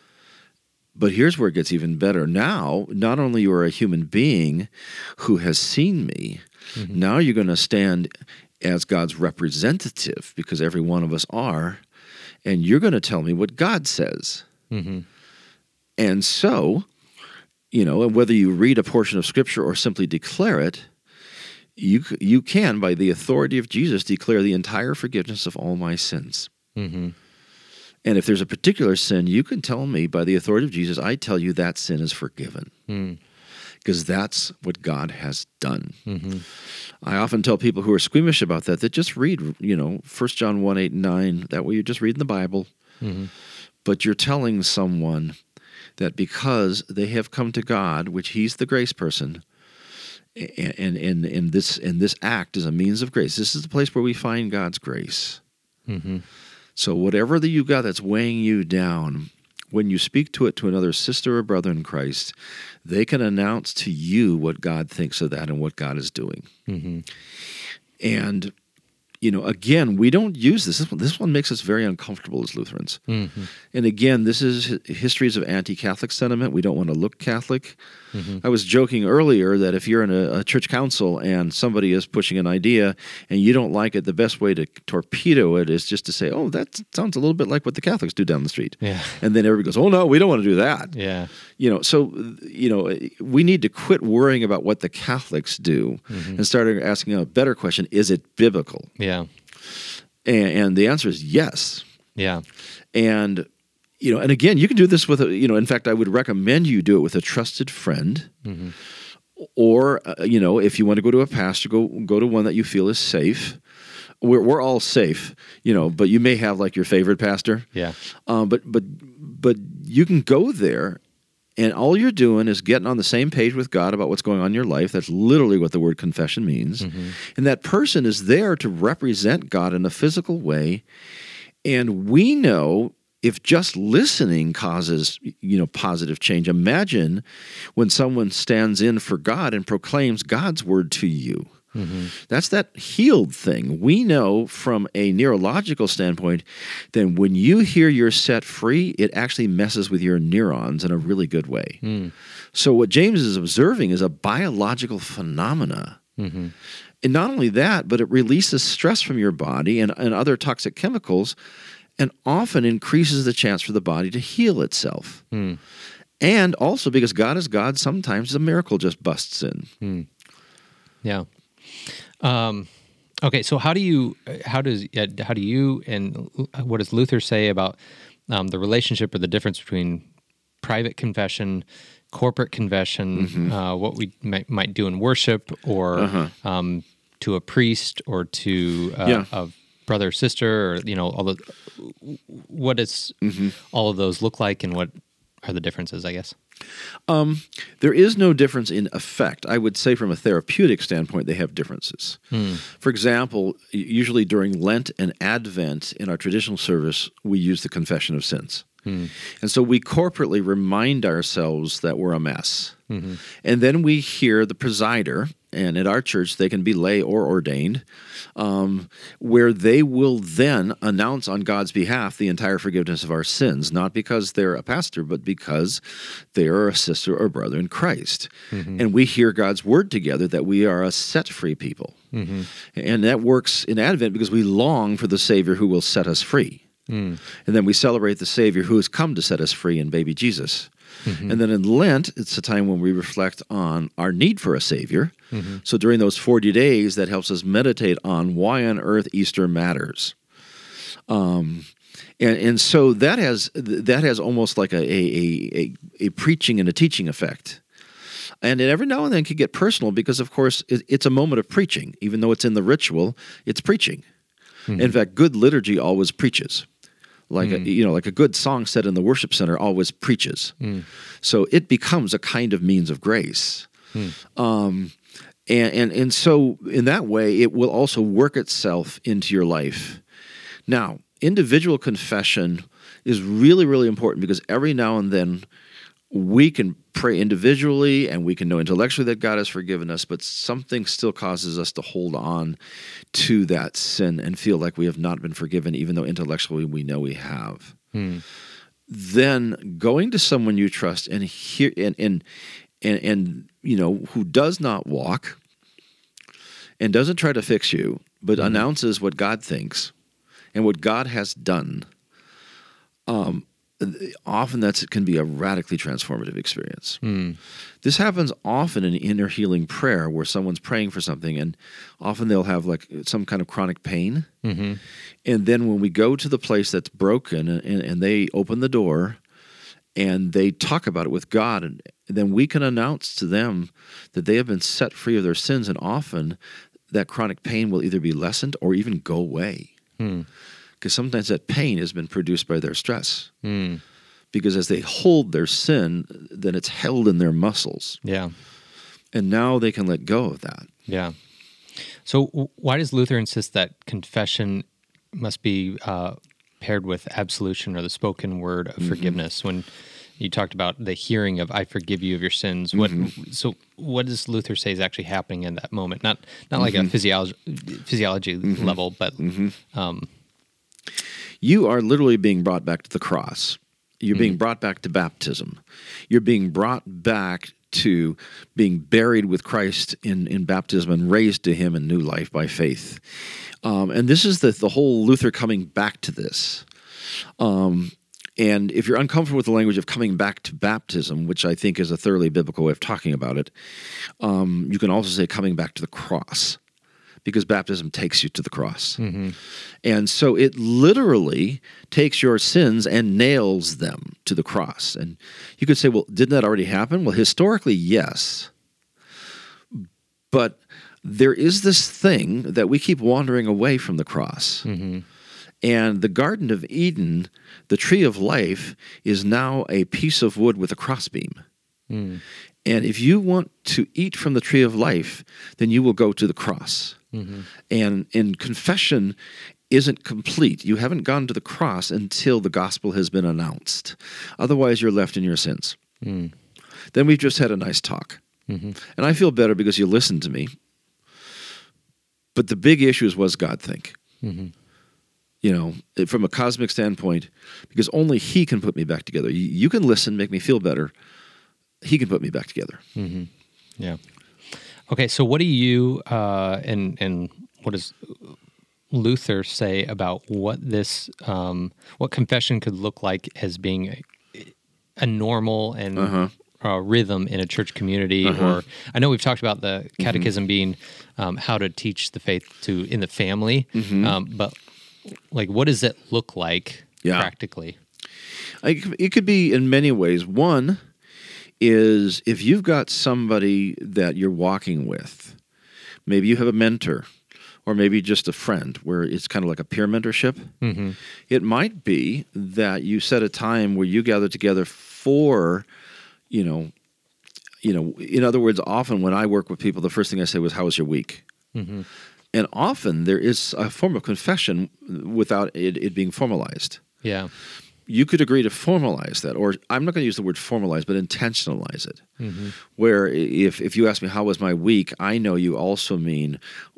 But here's where it gets even better. Now, not only you are a human being who has seen me, Mm-hmm. now you're going to stand as God's representative, because every one of us are, and you're going to tell me what God says. Mm-hmm. And so, you know, whether you read a portion of Scripture or simply declare it, you you can, by the authority of Jesus, declare the entire forgiveness of all my sins. Mm-hmm. And if there's a particular sin, you can tell me, by the authority of Jesus, I tell you that sin is forgiven. Mm. Because that's what God has done. Mm-hmm. I often tell people who are squeamish about that, that just read, you know, First John one, eight, and nine. That way you're just reading the Bible. Mm-hmm. But you're telling someone that because they have come to God, which He's the grace person, and, and, and, this, and this act is a means of grace. This is the place where we find God's grace. Mm-hmm. So whatever that you got that's weighing you down, when you speak to it to another sister or brother in Christ, they can announce to you what God thinks of that and what God is doing. Mm-hmm. And, you know, again, we don't use this. This one, this one makes us very uncomfortable as Lutherans. Mm-hmm. And again, this is histories of anti-Catholic sentiment. We don't want to look Catholic. Mm-hmm. I was joking earlier that if you're in a, a church council and somebody is pushing an idea and you don't like it, the best way to torpedo it is just to say, oh, that sounds a little bit like what the Catholics do down the street. Yeah. And then everybody goes, oh, no, we don't want to do that. Yeah. You know, so, you know, we need to quit worrying about what the Catholics do mm-hmm. and start asking a better question, is it biblical? Yeah. And, and the answer is yes. Yeah. And, you know, and again, you can do this with, a, you know, in fact, I would recommend you do it with a trusted friend. Mm-hmm. Or, uh, you know, if you want to go to a pastor, go go to one that you feel is safe. We're we're all safe, you know, but you may have like your favorite pastor. Yeah. Um, but but but you can go there, and all you're doing is getting on the same page with God about what's going on in your life. That's literally what the word confession means. Mm-hmm. And that person is there to represent God in a physical way. And we know if just listening causes, you know, positive change, imagine when someone stands in for God and proclaims God's word to you. Mm-hmm. That's that healed thing. We know from a neurological standpoint that when you hear you're set free, it actually messes with your neurons in a really good way. Mm. So what James is observing is a biological phenomena. Mm-hmm. And not only that, but it releases stress from your body and, and other toxic chemicals and often increases the chance for the body to heal itself. Mm. And also because God is God, sometimes a miracle just busts in. Mm. Yeah. Um, okay, so how do you, how does, how do you, and what does Luther say about um, the relationship or the difference between private confession, corporate confession, mm-hmm. uh, what we might, might do in worship, or uh-huh. um, to a priest, or to uh, yeah. a brother or sister, or you know, all the, what does mm-hmm. all of those look like, and what are the differences? I guess. Um, there is no difference in effect. I would say from a therapeutic standpoint, they have differences. Hmm. For example, usually during Lent and Advent in our traditional service, we use the confession of sins. Hmm. And so we corporately remind ourselves that we're a mess. Mm-hmm. And then we hear the presider, and at our church they can be lay or ordained, um, where they will then announce on God's behalf the entire forgiveness of our sins, not because they're a pastor, but because they are a sister or brother in Christ. Mm-hmm. And we hear God's word together that we are a set-free people. Mm-hmm. And that works in Advent because we long for the Savior who will set us free. Mm. And then we celebrate the Savior who has come to set us free in baby Jesus. Mm-hmm. And then in Lent, it's a time when we reflect on our need for a Savior. Mm-hmm. So during those forty days, that helps us meditate on why on earth Easter matters. Um, and, and so that has that has almost like a, a, a, a preaching and a teaching effect. And it every now and then can get personal because, of course, it, it's a moment of preaching. Even though it's in the ritual, it's preaching. Mm-hmm. In fact, good liturgy always preaches. Like mm. a, you know, like a good song set in the worship center always preaches. Mm. So it becomes a kind of means of grace. Mm. Um, and, and and so in that way, it will also work itself into your life. Now, individual confession is really, really important because every now and then we can pray individually and we can know intellectually that God has forgiven us, but something still causes us to hold on to that sin and feel like we have not been forgiven, even though intellectually we know we have. Hmm. Then going to someone you trust and hear and, and and and you know who does not walk and doesn't try to fix you, but mm-hmm. announces what God thinks and what God has done. Um. often that's it can be a radically transformative experience. Mm. This happens often in inner healing prayer where someone's praying for something, and often they'll have like some kind of chronic pain. Mm-hmm. And then when we go to the place that's broken and, and they open the door and they talk about it with God, and then we can announce to them that they have been set free of their sins, and often that chronic pain will either be lessened or even go away. Mm. Because sometimes that pain has been produced by their stress. Mm. Because as they hold their sin, then it's held in their muscles. Yeah. And now they can let go of that. Yeah. So w- why does Luther insist that confession must be uh, paired with absolution or the spoken word of mm-hmm. forgiveness? When you talked about the hearing of "I forgive you of your sins," what mm-hmm. so what does Luther say is actually happening in that moment? Not not like mm-hmm. a physiology physiology mm-hmm. level, but mm-hmm. um, you are literally being brought back to the cross. You're being mm-hmm. brought back to baptism. You're being brought back to being buried with Christ in, in baptism and raised to him in new life by faith. Um, and this is the, the whole Luther coming back to this. Um, and if you're uncomfortable with the language of coming back to baptism, which I think is a thoroughly biblical way of talking about it, um, you can also say coming back to the cross, because baptism takes you to the cross. Mm-hmm. And so it literally takes your sins and nails them to the cross. And you could say, well, didn't that already happen? Well, historically, yes. But there is this thing that we keep wandering away from the cross. Mm-hmm. And the Garden of Eden, the tree of life, is now a piece of wood with a crossbeam. Mm. And if you want to eat from the tree of life, then you will go to the cross. Mm-hmm. And in confession isn't complete. You haven't gone to the cross until the gospel has been announced. Otherwise, you're left in your sins. Mm. Then we've just had a nice talk. Mm-hmm. And I feel better because you listened to me. But the big issue is, what does God think? Mm-hmm. You know, from a cosmic standpoint, because only he can put me back together. You can listen, make me feel better. He can put me back together. Mm-hmm. Yeah. Okay, so what do you uh, and and what does Luther say about what this um, what confession could look like as being a, a normal and uh-huh. uh, rhythm in a church community? Uh-huh. Or I know we've talked about the catechism mm-hmm. being um, how to teach the faith to in the family, mm-hmm. um, but like what does it look like yeah. practically? I, it could be in many ways. One is if you've got somebody that you're walking with, maybe you have a mentor or maybe just a friend where it's kind of like a peer mentorship. Mm-hmm. It might be that you set a time where you gather together for, you know, you know, in other words, often when I work with people, the first thing I say was, how was your week? Mm-hmm. And often there is a form of confession without it, it being formalized. Yeah. You could agree to formalize that, or I'm not going to use the word formalize, but intentionalize it. Mm-hmm. Where if, if you ask me, how was my week, I know you also mean,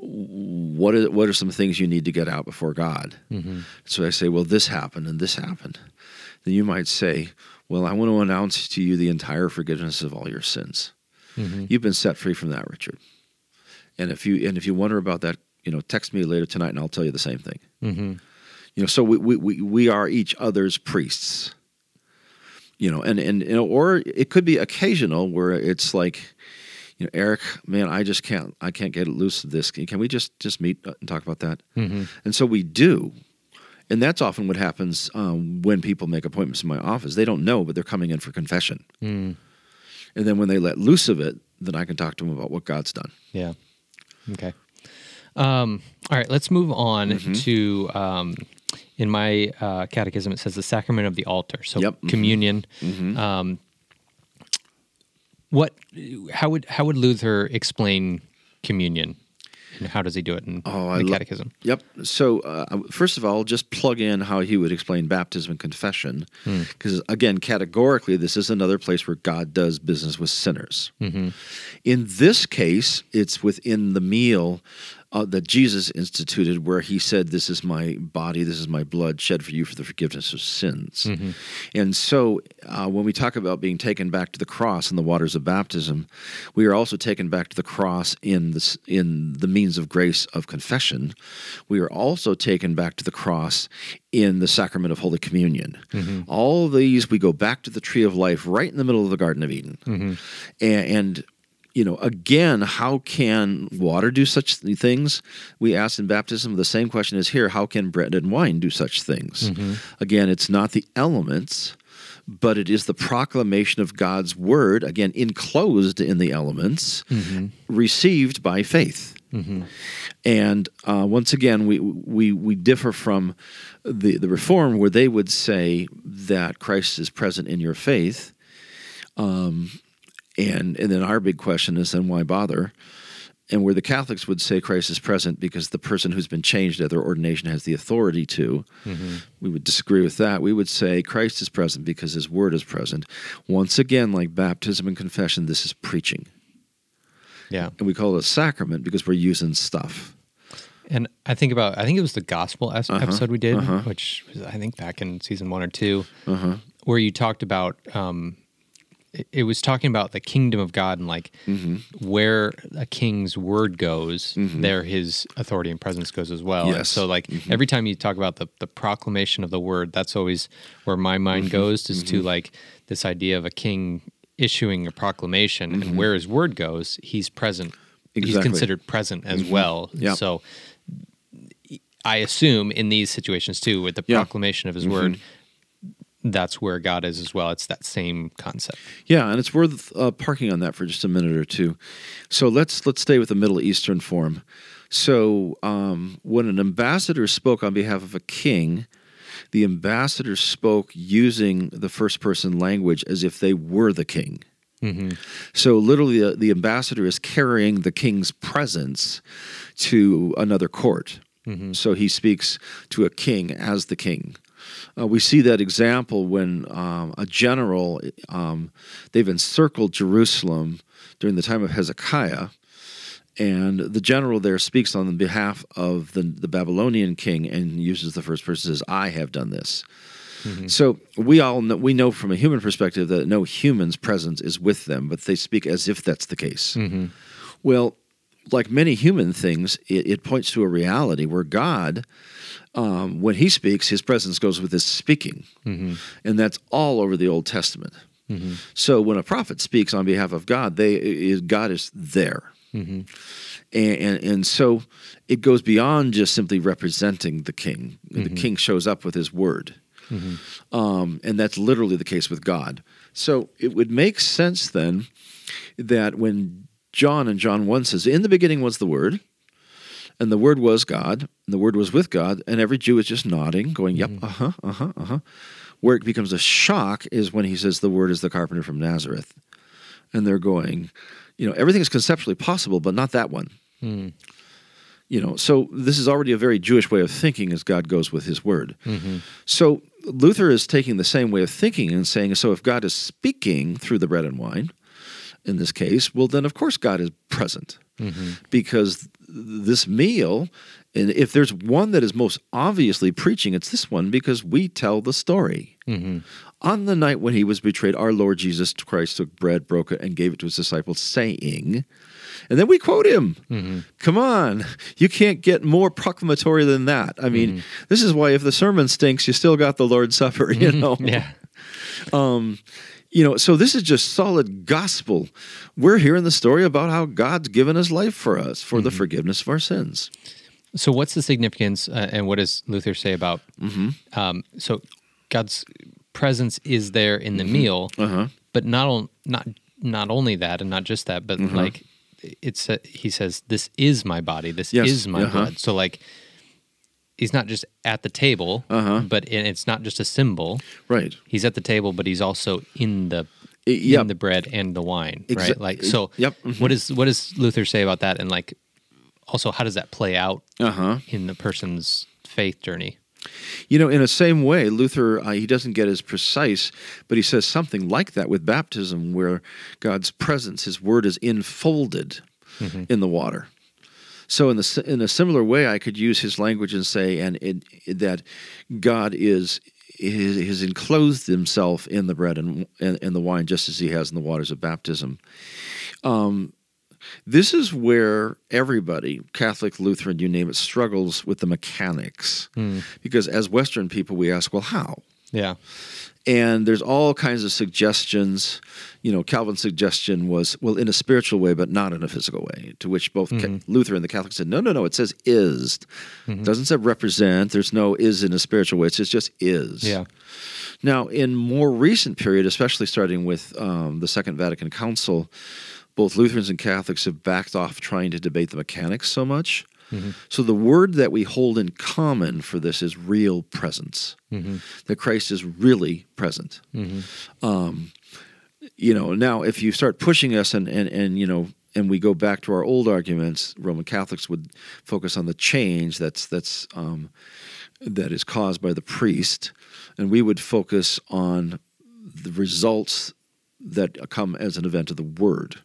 what are, what are some things you need to get out before God? Mm-hmm. So I say, well, this happened and this happened. Then you might say, well, I want to announce to you the entire forgiveness of all your sins. Mm-hmm. You've been set free from that, Richard. And if you and if you wonder about that, you know, text me later tonight and I'll tell you the same thing. Mm-hmm. You know, so we, we, we are each other's priests, you know, and, and, you know, or it could be occasional where it's like, you know, Eric, man, I just can't, I can't get loose of this. Can we just, just meet and talk about that? Mm-hmm. And so we do. And that's often what happens um, when people make appointments in my office. They don't know, but they're coming in for confession. Mm. And then when they let loose of it, then I can talk to them about what God's done. Yeah. Okay. Um, all right, let's move on mm-hmm. to, um, in my uh, catechism, it says the sacrament of the altar. So yep. mm-hmm. communion. Mm-hmm. Um, what? How would how would Luther explain communion, and how does he do it in oh, the lo- catechism? Yep. So uh, first of all, just plug in how he would explain baptism and confession, because mm. again, categorically, this is another place where God does business with sinners. Mm-hmm. In this case, it's within the meal uh, that Jesus instituted, where he said, "This is my body, this is my blood, shed for you for the forgiveness of sins." Mm-hmm. And so, uh, when we talk about being taken back to the cross in the waters of baptism, we are also taken back to the cross in the in the means of grace of confession. We are also taken back to the cross in the sacrament of Holy Communion. Mm-hmm. All of these, we go back to the tree of life right in the middle of the Garden of Eden, mm-hmm. and. and You know, again, how can water do such things? We asked in baptism. The same question is here. How can bread and wine do such things? Mm-hmm. Again, it's not the elements, but it is the proclamation of God's word, again, enclosed in the elements, mm-hmm. received by faith. Mm-hmm. And uh, once again, we, we we differ from the, the Reform, where they would say that Christ is present in your faith. Um And and then our big question is, then why bother? And where the Catholics would say Christ is present because the person who's been changed at their ordination has the authority to, mm-hmm. we would disagree with that. We would say Christ is present because his word is present. Once again, like baptism and confession, this is preaching. Yeah. And we call it a sacrament because we're using stuff. And I think about, I think it was the gospel es- uh-huh. episode we did, uh-huh. which was, I think, back in season one or two, uh-huh. where you talked about... Um, it was talking about the kingdom of God and like mm-hmm. where a king's word goes, mm-hmm. there his authority and presence goes as well. Yes. And so like mm-hmm. every time you talk about the, the proclamation of the word, that's always where my mind mm-hmm. goes, is mm-hmm. to like this idea of a king issuing a proclamation, mm-hmm. and where his word goes, he's present. Exactly. He's considered present as mm-hmm. well. Yep. So I assume in these situations too, with the yeah. proclamation of his mm-hmm. word, that's where God is as well. It's that same concept. Yeah, and it's worth uh, parking on that for just a minute or two. So let's let's stay with the Middle Eastern form. So um, when an ambassador spoke on behalf of a king, the ambassador spoke using the first-person language as if they were the king. Mm-hmm. So literally, the, the ambassador is carrying the king's presence to another court. Mm-hmm. So he speaks to a king as the king. Uh, we see that example when um, a general, um, they've encircled Jerusalem during the time of Hezekiah, and the general there speaks on behalf of the, the Babylonian king and uses the first person, says, "I have done this." Mm-hmm. So we all know, we know from a human perspective that no human's presence is with them, but they speak as if that's the case. Mm-hmm. Well, like many human things, it, it points to a reality where God... Um, when he speaks, his presence goes with his speaking. Mm-hmm. And that's all over the Old Testament. Mm-hmm. So when a prophet speaks on behalf of God, they is, God is there. Mm-hmm. And, and and so it goes beyond just simply representing the king. Mm-hmm. The king shows up with his word. Mm-hmm. Um, and that's literally the case with God. So it would make sense then that when John in John one says, "In the beginning was the Word, and the Word was God, and the Word was with God," and every Jew is just nodding, going, "Yep, mm-hmm. uh-huh, uh-huh, uh-huh." Where it becomes a shock is when he says the Word is the carpenter from Nazareth. And they're going, you know, everything is conceptually possible, but not that one. Mm. You know, so this is already a very Jewish way of thinking as God goes with his Word. Mm-hmm. So Luther is taking the same way of thinking and saying, so if God is speaking through the bread and wine, in this case, well, then of course God is present. Mm-hmm. Because this meal, and if there's one that is most obviously preaching, it's this one, because we tell the story. Mm-hmm. On the night when he was betrayed, our Lord Jesus Christ took bread, broke it, and gave it to his disciples, saying, and then we quote him. Mm-hmm. Come on. You can't get more proclamatory than that. I mean, mm-hmm. this is why if the sermon stinks, you still got the Lord's Supper, you know? Yeah. Um, you know, so this is just solid gospel. We're hearing the story about how God's given his life for us, for mm-hmm. the forgiveness of our sins. So what's the significance, uh, and what does Luther say about, mm-hmm. um, so God's presence is there in the mm-hmm. meal, uh-huh. but not, on, not, not only that, and not just that, but mm-hmm. like, it's a, he says, this is my body, this yes. is my uh-huh. blood. So like, he's not just at the table, uh-huh. but it's not just a symbol. Right. He's at the table, but he's also in the it, yep. in the bread and the wine, Exa- right? Like so. Yep. Mm-hmm. What is what does Luther say about that? And like, also, how does that play out uh-huh. in the person's faith journey? You know, in the same way, Luther, uh, he doesn't get as precise, but he says something like that with baptism, where God's presence, his word, is enfolded mm-hmm. in the water. So in the in a similar way, I could use his language and say, and it, it, that God is has enclosed himself in the bread and, and and the wine, just as he has in the waters of baptism. Um, this is where everybody, Catholic, Lutheran, you name it, struggles with the mechanics, mm. because as Western people, we ask, well, how? Yeah. And there's all kinds of suggestions. You know, Calvin's suggestion was, well, in a spiritual way, but not in a physical way, to which both mm-hmm. Luther and the Catholics said, no, no, no, it says is. Mm-hmm. It doesn't say represent. There's no is in a spiritual way. It says just is. Yeah. Now, in more recent period, especially starting with um, the Second Vatican Council, both Lutherans and Catholics have backed off trying to debate the mechanics so much. Mm-hmm. So the word that we hold in common for this is real presence, mm-hmm. that Christ is really present. Mm-hmm. Um, you know, now if you start pushing us and, and, and, you know, and we go back to our old arguments, Roman Catholics would focus on the change that's that's um, that is caused by the priest, and we would focus on the results that come as an event of the word.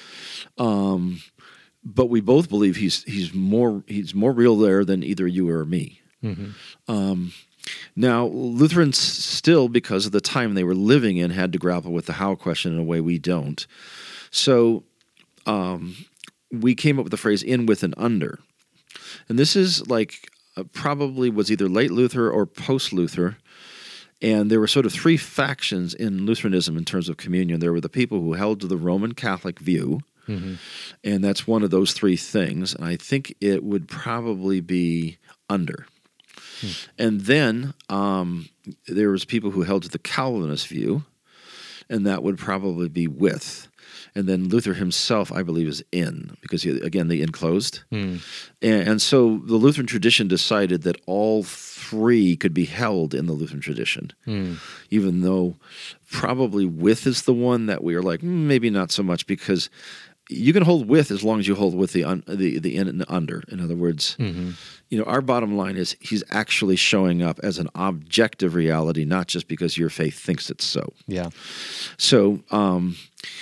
Um But we both believe he's he's more he's more real there than either you or me. Mm-hmm. Um, now, Lutherans still, because of the time they were living in, had to grapple with the how question in a way we don't. So um, we came up with the phrase "in, with, and under," and this is like uh, probably was either late Luther or post Luther. And there were sort of three factions in Lutheranism in terms of communion. There were the people who held to the Roman Catholic view. Mm-hmm. And that's one of those three things. And I think it would probably be under. Hmm. And then um, there was people who held to the Calvinist view, and that would probably be with. And then Luther himself, I believe, is in, because, he, again, the enclosed. Hmm. And, and so the Lutheran tradition decided that all three could be held in the Lutheran tradition, hmm. even though probably with is the one that we are like, mm, maybe not so much, because you can hold with as long as you hold with the un, the the in and the under. In other words, mm-hmm. you know, our bottom line is he's actually showing up as an objective reality, not just because your faith thinks it's so. Yeah. So, um,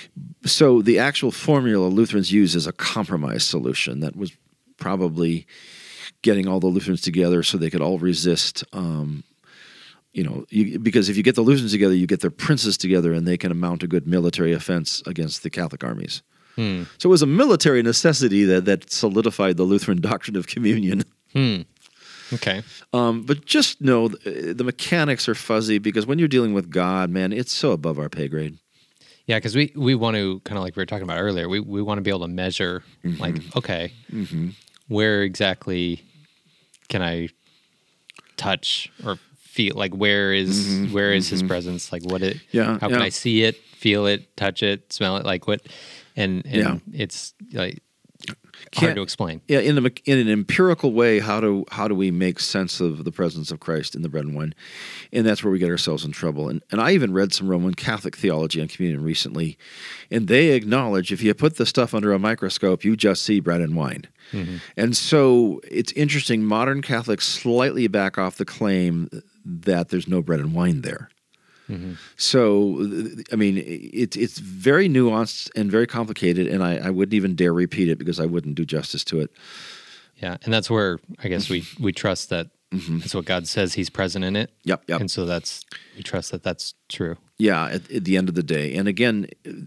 so the actual formula Lutherans use is a compromise solution that was probably getting all the Lutherans together so they could all resist. Um, You know, you, because if you get the Lutherans together, you get their princes together, and they can mount a good military offense against the Catholic armies. Hmm. So it was a military necessity that, that solidified the Lutheran doctrine of communion. Hmm. Okay. Um, but just know the, the mechanics are fuzzy, because when you're dealing with God, man, it's so above our pay grade. Yeah, because we, we want to, kind of like we were talking about earlier, we, we want to be able to measure, mm-hmm. like, okay, mm-hmm. where exactly can I touch or feel, like where is mm-hmm, where is mm-hmm. his presence, like what it yeah how yeah. can I see it, feel it, touch it, smell it, like what, and, and yeah. it's like Can't, hard to explain. Yeah, in a, in an empirical way, how do how do we make sense of the presence of Christ in the bread and wine? And that's where we get ourselves in trouble. And and I even read some Roman Catholic theology on communion recently, and they acknowledge if you put the stuff under a microscope, you just see bread and wine. Mm-hmm. And so it's interesting, modern Catholics slightly back off the claim that there's no bread and wine there. Mm-hmm. So, I mean, it's it's very nuanced and very complicated, and I, I wouldn't even dare repeat it because I wouldn't do justice to it. Yeah, and that's where I guess we, we trust that mm-hmm. that's what God says he's present in it. Yep, yep. And so that's, we trust that that's true. Yeah, at, at the end of the day. And again,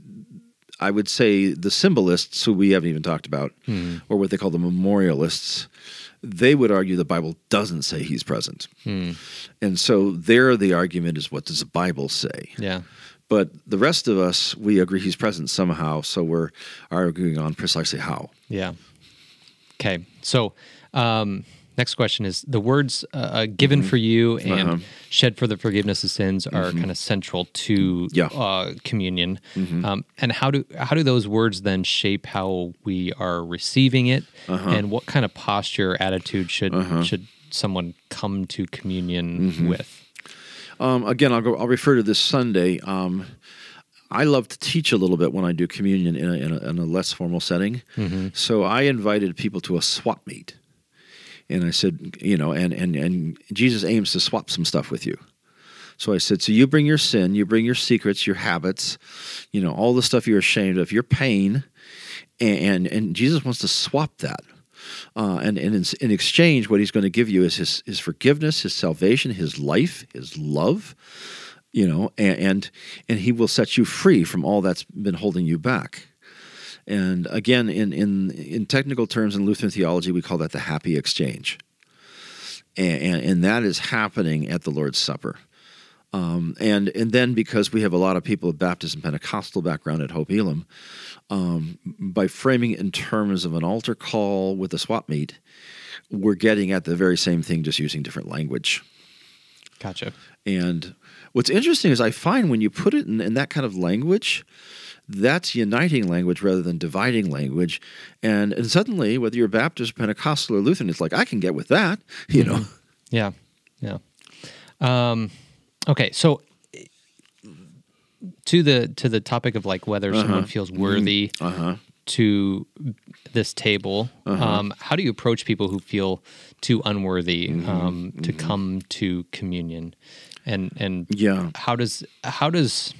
I would say the symbolists, who we haven't even talked about, mm-hmm. or what they call the memorialists, they would argue the Bible doesn't say he's present. Hmm. And so there the argument is, what does the Bible say? Yeah. But the rest of us, we agree he's present somehow, so we're arguing on precisely how. Yeah. Okay. So um, next question is, the words uh, given mm-hmm. for you and uh-huh. shed for the forgiveness of sins are mm-hmm. kind of central to yeah. uh, communion. Mm-hmm. Um, and how do how do those words then shape how we are receiving it, uh-huh. and what kind of posture, attitude should uh-huh. should someone come to communion mm-hmm. with? Um, again, I'll go. I'll refer to this Sunday. Um, I love to teach a little bit when I do communion in a, in a, in a less formal setting. Mm-hmm. So I invited people to a swap meet. And I said, you know, and, and, and Jesus aims to swap some stuff with you. So I said, so you bring your sin, you bring your secrets, your habits, you know, all the stuff you're ashamed of, your pain, and, and, and Jesus wants to swap that. Uh, and and in, in exchange, what he's going to give you is his, his forgiveness, his salvation, his life, his love, you know, and, and and he will set you free from all that's been holding you back. And again, in, in, in technical terms in Lutheran theology, we call that the happy exchange. And, and, and that is happening at the Lord's Supper. Um, and and then because we have a lot of people with Baptist and Pentecostal background at Hope Elam, um, by framing it in terms of an altar call with a swap meet, we're getting at the very same thing, just using different language. Gotcha. And what's interesting is I find when you put it in, in that kind of language, that's uniting language rather than dividing language. And, and suddenly, whether you're Baptist, Pentecostal, or Lutheran, it's like, I can get with that, you know? Yeah, yeah. Um, okay, so to the to the topic of like whether uh-huh. someone feels worthy uh-huh. to this table, uh-huh. um, how do you approach people who feel too unworthy mm-hmm. um, to mm-hmm. come to communion? And and yeah. how does how does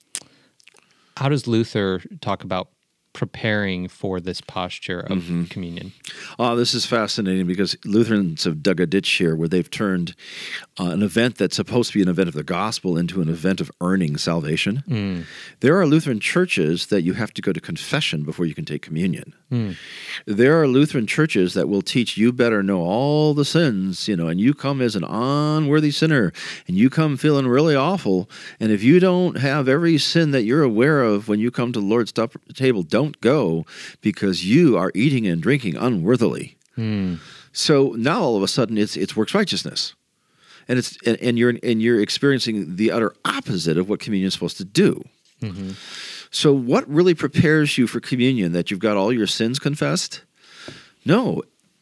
how does Luther talk about preparing for this posture of mm-hmm. communion? Oh, this is fascinating because Lutherans have dug a ditch here where they've turned uh, an event that's supposed to be an event of the gospel into an event of earning salvation. Mm. There are Lutheran churches that you have to go to confession before you can take communion. Mm. There are Lutheran churches that will teach you better know all the sins, you know, and you come as an unworthy sinner, and you come feeling really awful, and if you don't have every sin that you're aware of when you come to the Lord's table, don't Don't go because you are eating and drinking unworthily. Mm. So now all of a sudden it's it's works righteousness, and it's and, and you're and you're experiencing the utter opposite of what communion is supposed to do. Mm-hmm. So what really prepares you for communion? That you've got all your sins confessed? No.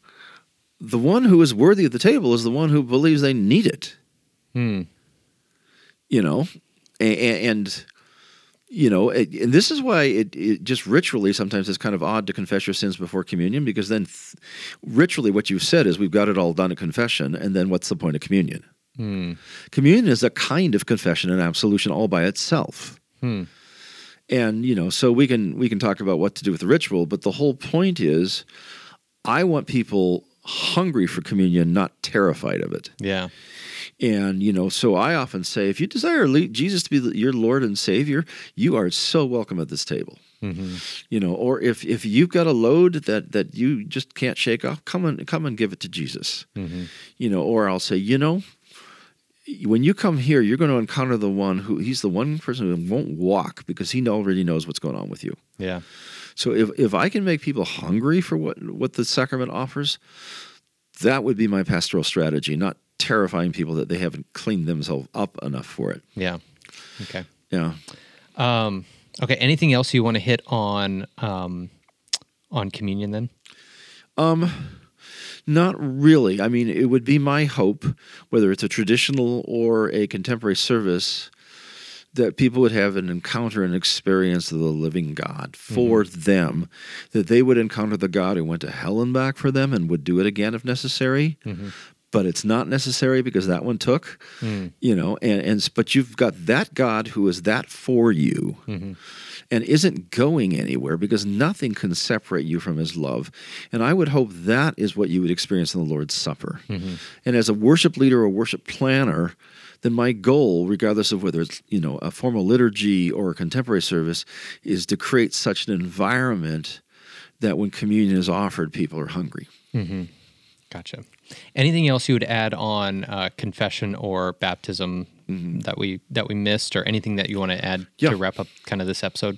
The one who is worthy of the table is the one who believes they need it. Mm. You know, and. and You know, and this is why it, it just ritually sometimes it's kind of odd to confess your sins before communion, because then th- ritually what you've said is we've got it all done at confession, and then what's the point of communion? Hmm. Communion is a kind of confession and absolution all by itself. Hmm. And, you know, so we can we can talk about what to do with the ritual, but the whole point is I want people hungry for communion, not terrified of it. Yeah. And, you know, so I often say, if you desire Jesus to be your Lord and Savior, you are so welcome at this table. Mm-hmm. You know, or if, if you've got a load that, that you just can't shake off, come and come and give it to Jesus. Mm-hmm. You know, or I'll say, you know, when you come here, you're going to encounter the one who, he's the one person who won't walk because he already knows what's going on with you. Yeah. So if, if I can make people hungry for what, what the sacrament offers, that would be my pastoral strategy, not terrifying people that they haven't cleaned themselves up enough for it. Yeah. Okay. Yeah. Um, okay. Anything else you want to hit on um, on communion then? Um, not really. I mean, it would be my hope, whether it's a traditional or a contemporary service, that people would have an encounter and experience of the living God for mm-hmm. them, that they would encounter the God who went to hell and back for them and would do it again if necessary. Mm-hmm. But it's not necessary because that one took, mm. you know, and, and but you've got that God who is that for you mm-hmm. and isn't going anywhere because nothing can separate you from his love. And I would hope that is what you would experience in the Lord's Supper. Mm-hmm. And as a worship leader or worship planner, then my goal, regardless of whether it's, you know, a formal liturgy or a contemporary service, is to create such an environment that when communion is offered, people are hungry. Mm-hmm. Gotcha. Anything else you would add on uh, confession or baptism mm-hmm. that we that we missed, or anything that you want to add yeah. to wrap up kind of this episode?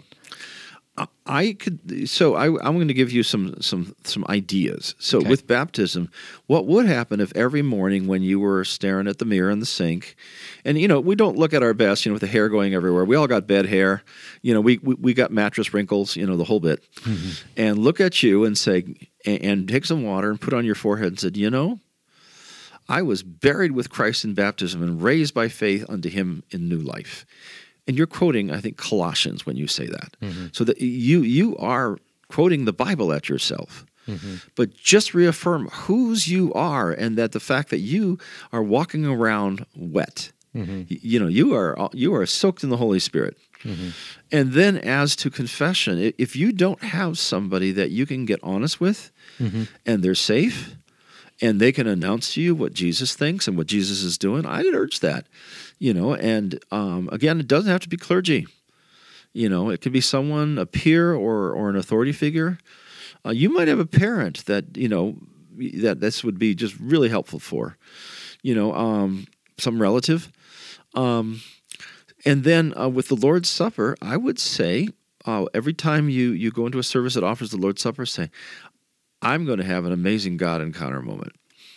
I could. So I, I'm going to give you some some some ideas. So okay. with baptism, what would happen if every morning when you were staring at the mirror in the sink, and you know we don't look at our best, you know, with the hair going everywhere. We all got bed hair, you know. We we, we got mattress wrinkles, you know, the whole bit. Mm-hmm. And look at you and say, and, and take some water and put on your forehead and said, you know, I was buried with Christ in baptism and raised by faith unto him in new life. And you're quoting, I think, Colossians when you say that. Mm-hmm. So that you you are quoting the Bible at yourself. Mm-hmm. But just reaffirm whose you are, and that the fact that you are walking around wet. Mm-hmm. You know, you are you are soaked in the Holy Spirit. Mm-hmm. And then as to confession, if you don't have somebody that you can get honest with mm-hmm. and they're safe and they can announce to you what Jesus thinks and what Jesus is doing, I'd urge that, you know, and um, again, it doesn't have to be clergy. You know, it could be someone, a peer or, or an authority figure. Uh, you might have a parent that, you know, that this would be just really helpful for, you know, um, some relative. Um, and then uh, with the Lord's Supper, I would say uh, every time you, you go into a service that offers the Lord's Supper, say, I'm going to have an amazing God encounter moment.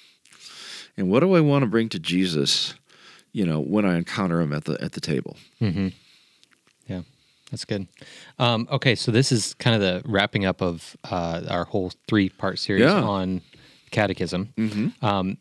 And what do I want to bring to Jesus, you know, when I encounter him at the at the table? Mm-hmm. Yeah, that's good. Um, okay, so this is kind of the wrapping up of uh, our whole three-part series yeah. on catechism. Mm-hmm. Um,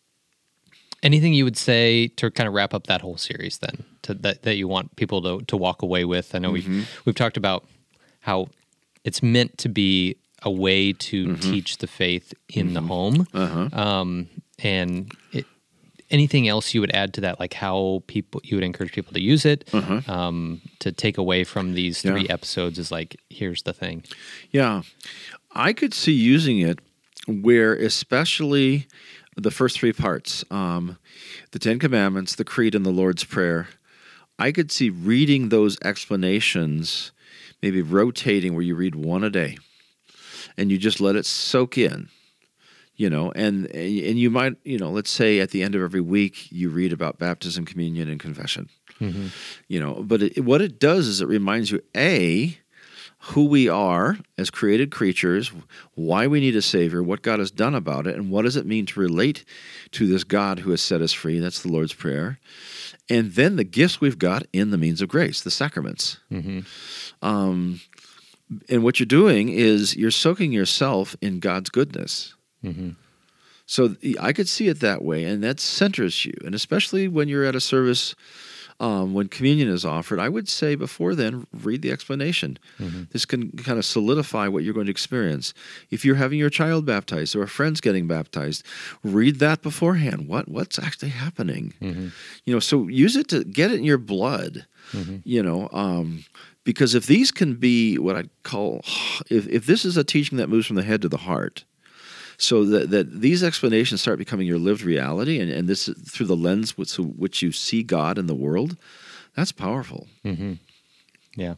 anything you would say to kind of wrap up that whole series then, to, that, that you want people to, to walk away with? I know mm-hmm. we've, we've talked about how it's meant to be a way to mm-hmm. teach the faith in mm-hmm. the home. Uh-huh. Um, and it, anything else you would add to that, like how people you would encourage people to use it, uh-huh. um, to take away from these three yeah. episodes is like, here's the thing. Yeah. I could see using it where especially the first three parts, um, the Ten Commandments, the Creed, and the Lord's Prayer, I could see reading those explanations, maybe rotating where you read one a day, and you just let it soak in, you know, and and you might, you know, let's say at the end of every week you read about baptism, communion, and confession, mm-hmm. you know, but it, what it does is it reminds you, A, who we are as created creatures, why we need a Savior, what God has done about it, and what does it mean to relate to this God who has set us free. That's the Lord's Prayer. And then the gifts we've got in the means of grace, the sacraments. Mm-hmm. Um, and what you're doing is you're soaking yourself in God's goodness. Mm-hmm. So I could see it that way, and that centers you. And especially when you're at a service, um, when communion is offered, I would say before then, read the explanation. Mm-hmm. This can kind of solidify what you're going to experience. If you're having your child baptized or a friend's getting baptized, read that beforehand. What What's actually happening? Mm-hmm. You know, so use it to get it in your blood, mm-hmm. you know, um, because if these can be what I'd call, if, if this is a teaching that moves from the head to the heart, so that, that these explanations start becoming your lived reality, and, and this is through the lens with which you see God and the world, that's powerful. Mm-hmm. Yeah.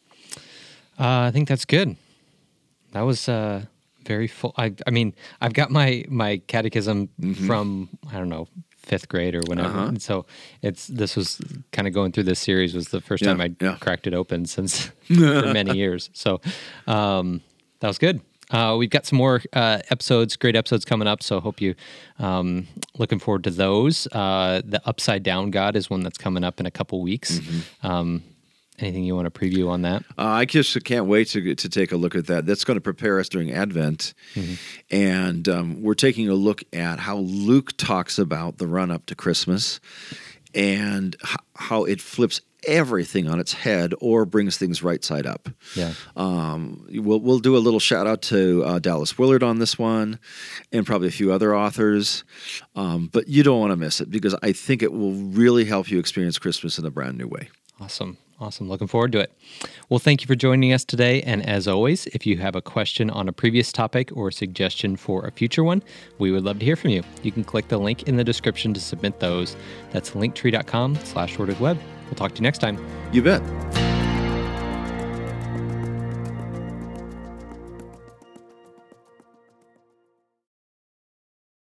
Uh, I think that's good. That was uh, very full. I, I mean, I've got my, my catechism mm-hmm. from, I don't know, fifth grade or whenever. Uh-huh. And so it's this was kind of going through this series was the first yeah, time I yeah. cracked it open since for many years. So um, that was good. Uh, we've got some more uh, episodes, great episodes coming up, so hope you um, looking forward to those. Uh, the Upside Down God is one that's coming up in a couple weeks. Mm-hmm. Um, anything you want to preview on that? Uh, I just can't wait to to take a look at that. That's going to prepare us during Advent, mm-hmm. and um, we're taking a look at how Luke talks about the run-up to Christmas and h- how it flips everything on its head or brings things right side up. Yeah. Um, we'll we'll do a little shout out to uh, Dallas Willard on this one, and probably a few other authors. Um, but you don't want to miss it because I think it will really help you experience Christmas in a brand new way. Awesome. Awesome. Looking forward to it. Well, thank you for joining us today. And as always, if you have a question on a previous topic or a suggestion for a future one, we would love to hear from you. You can click the link in the description to submit those. That's linktree.com slash wordedweb. We'll talk to you next time. You bet.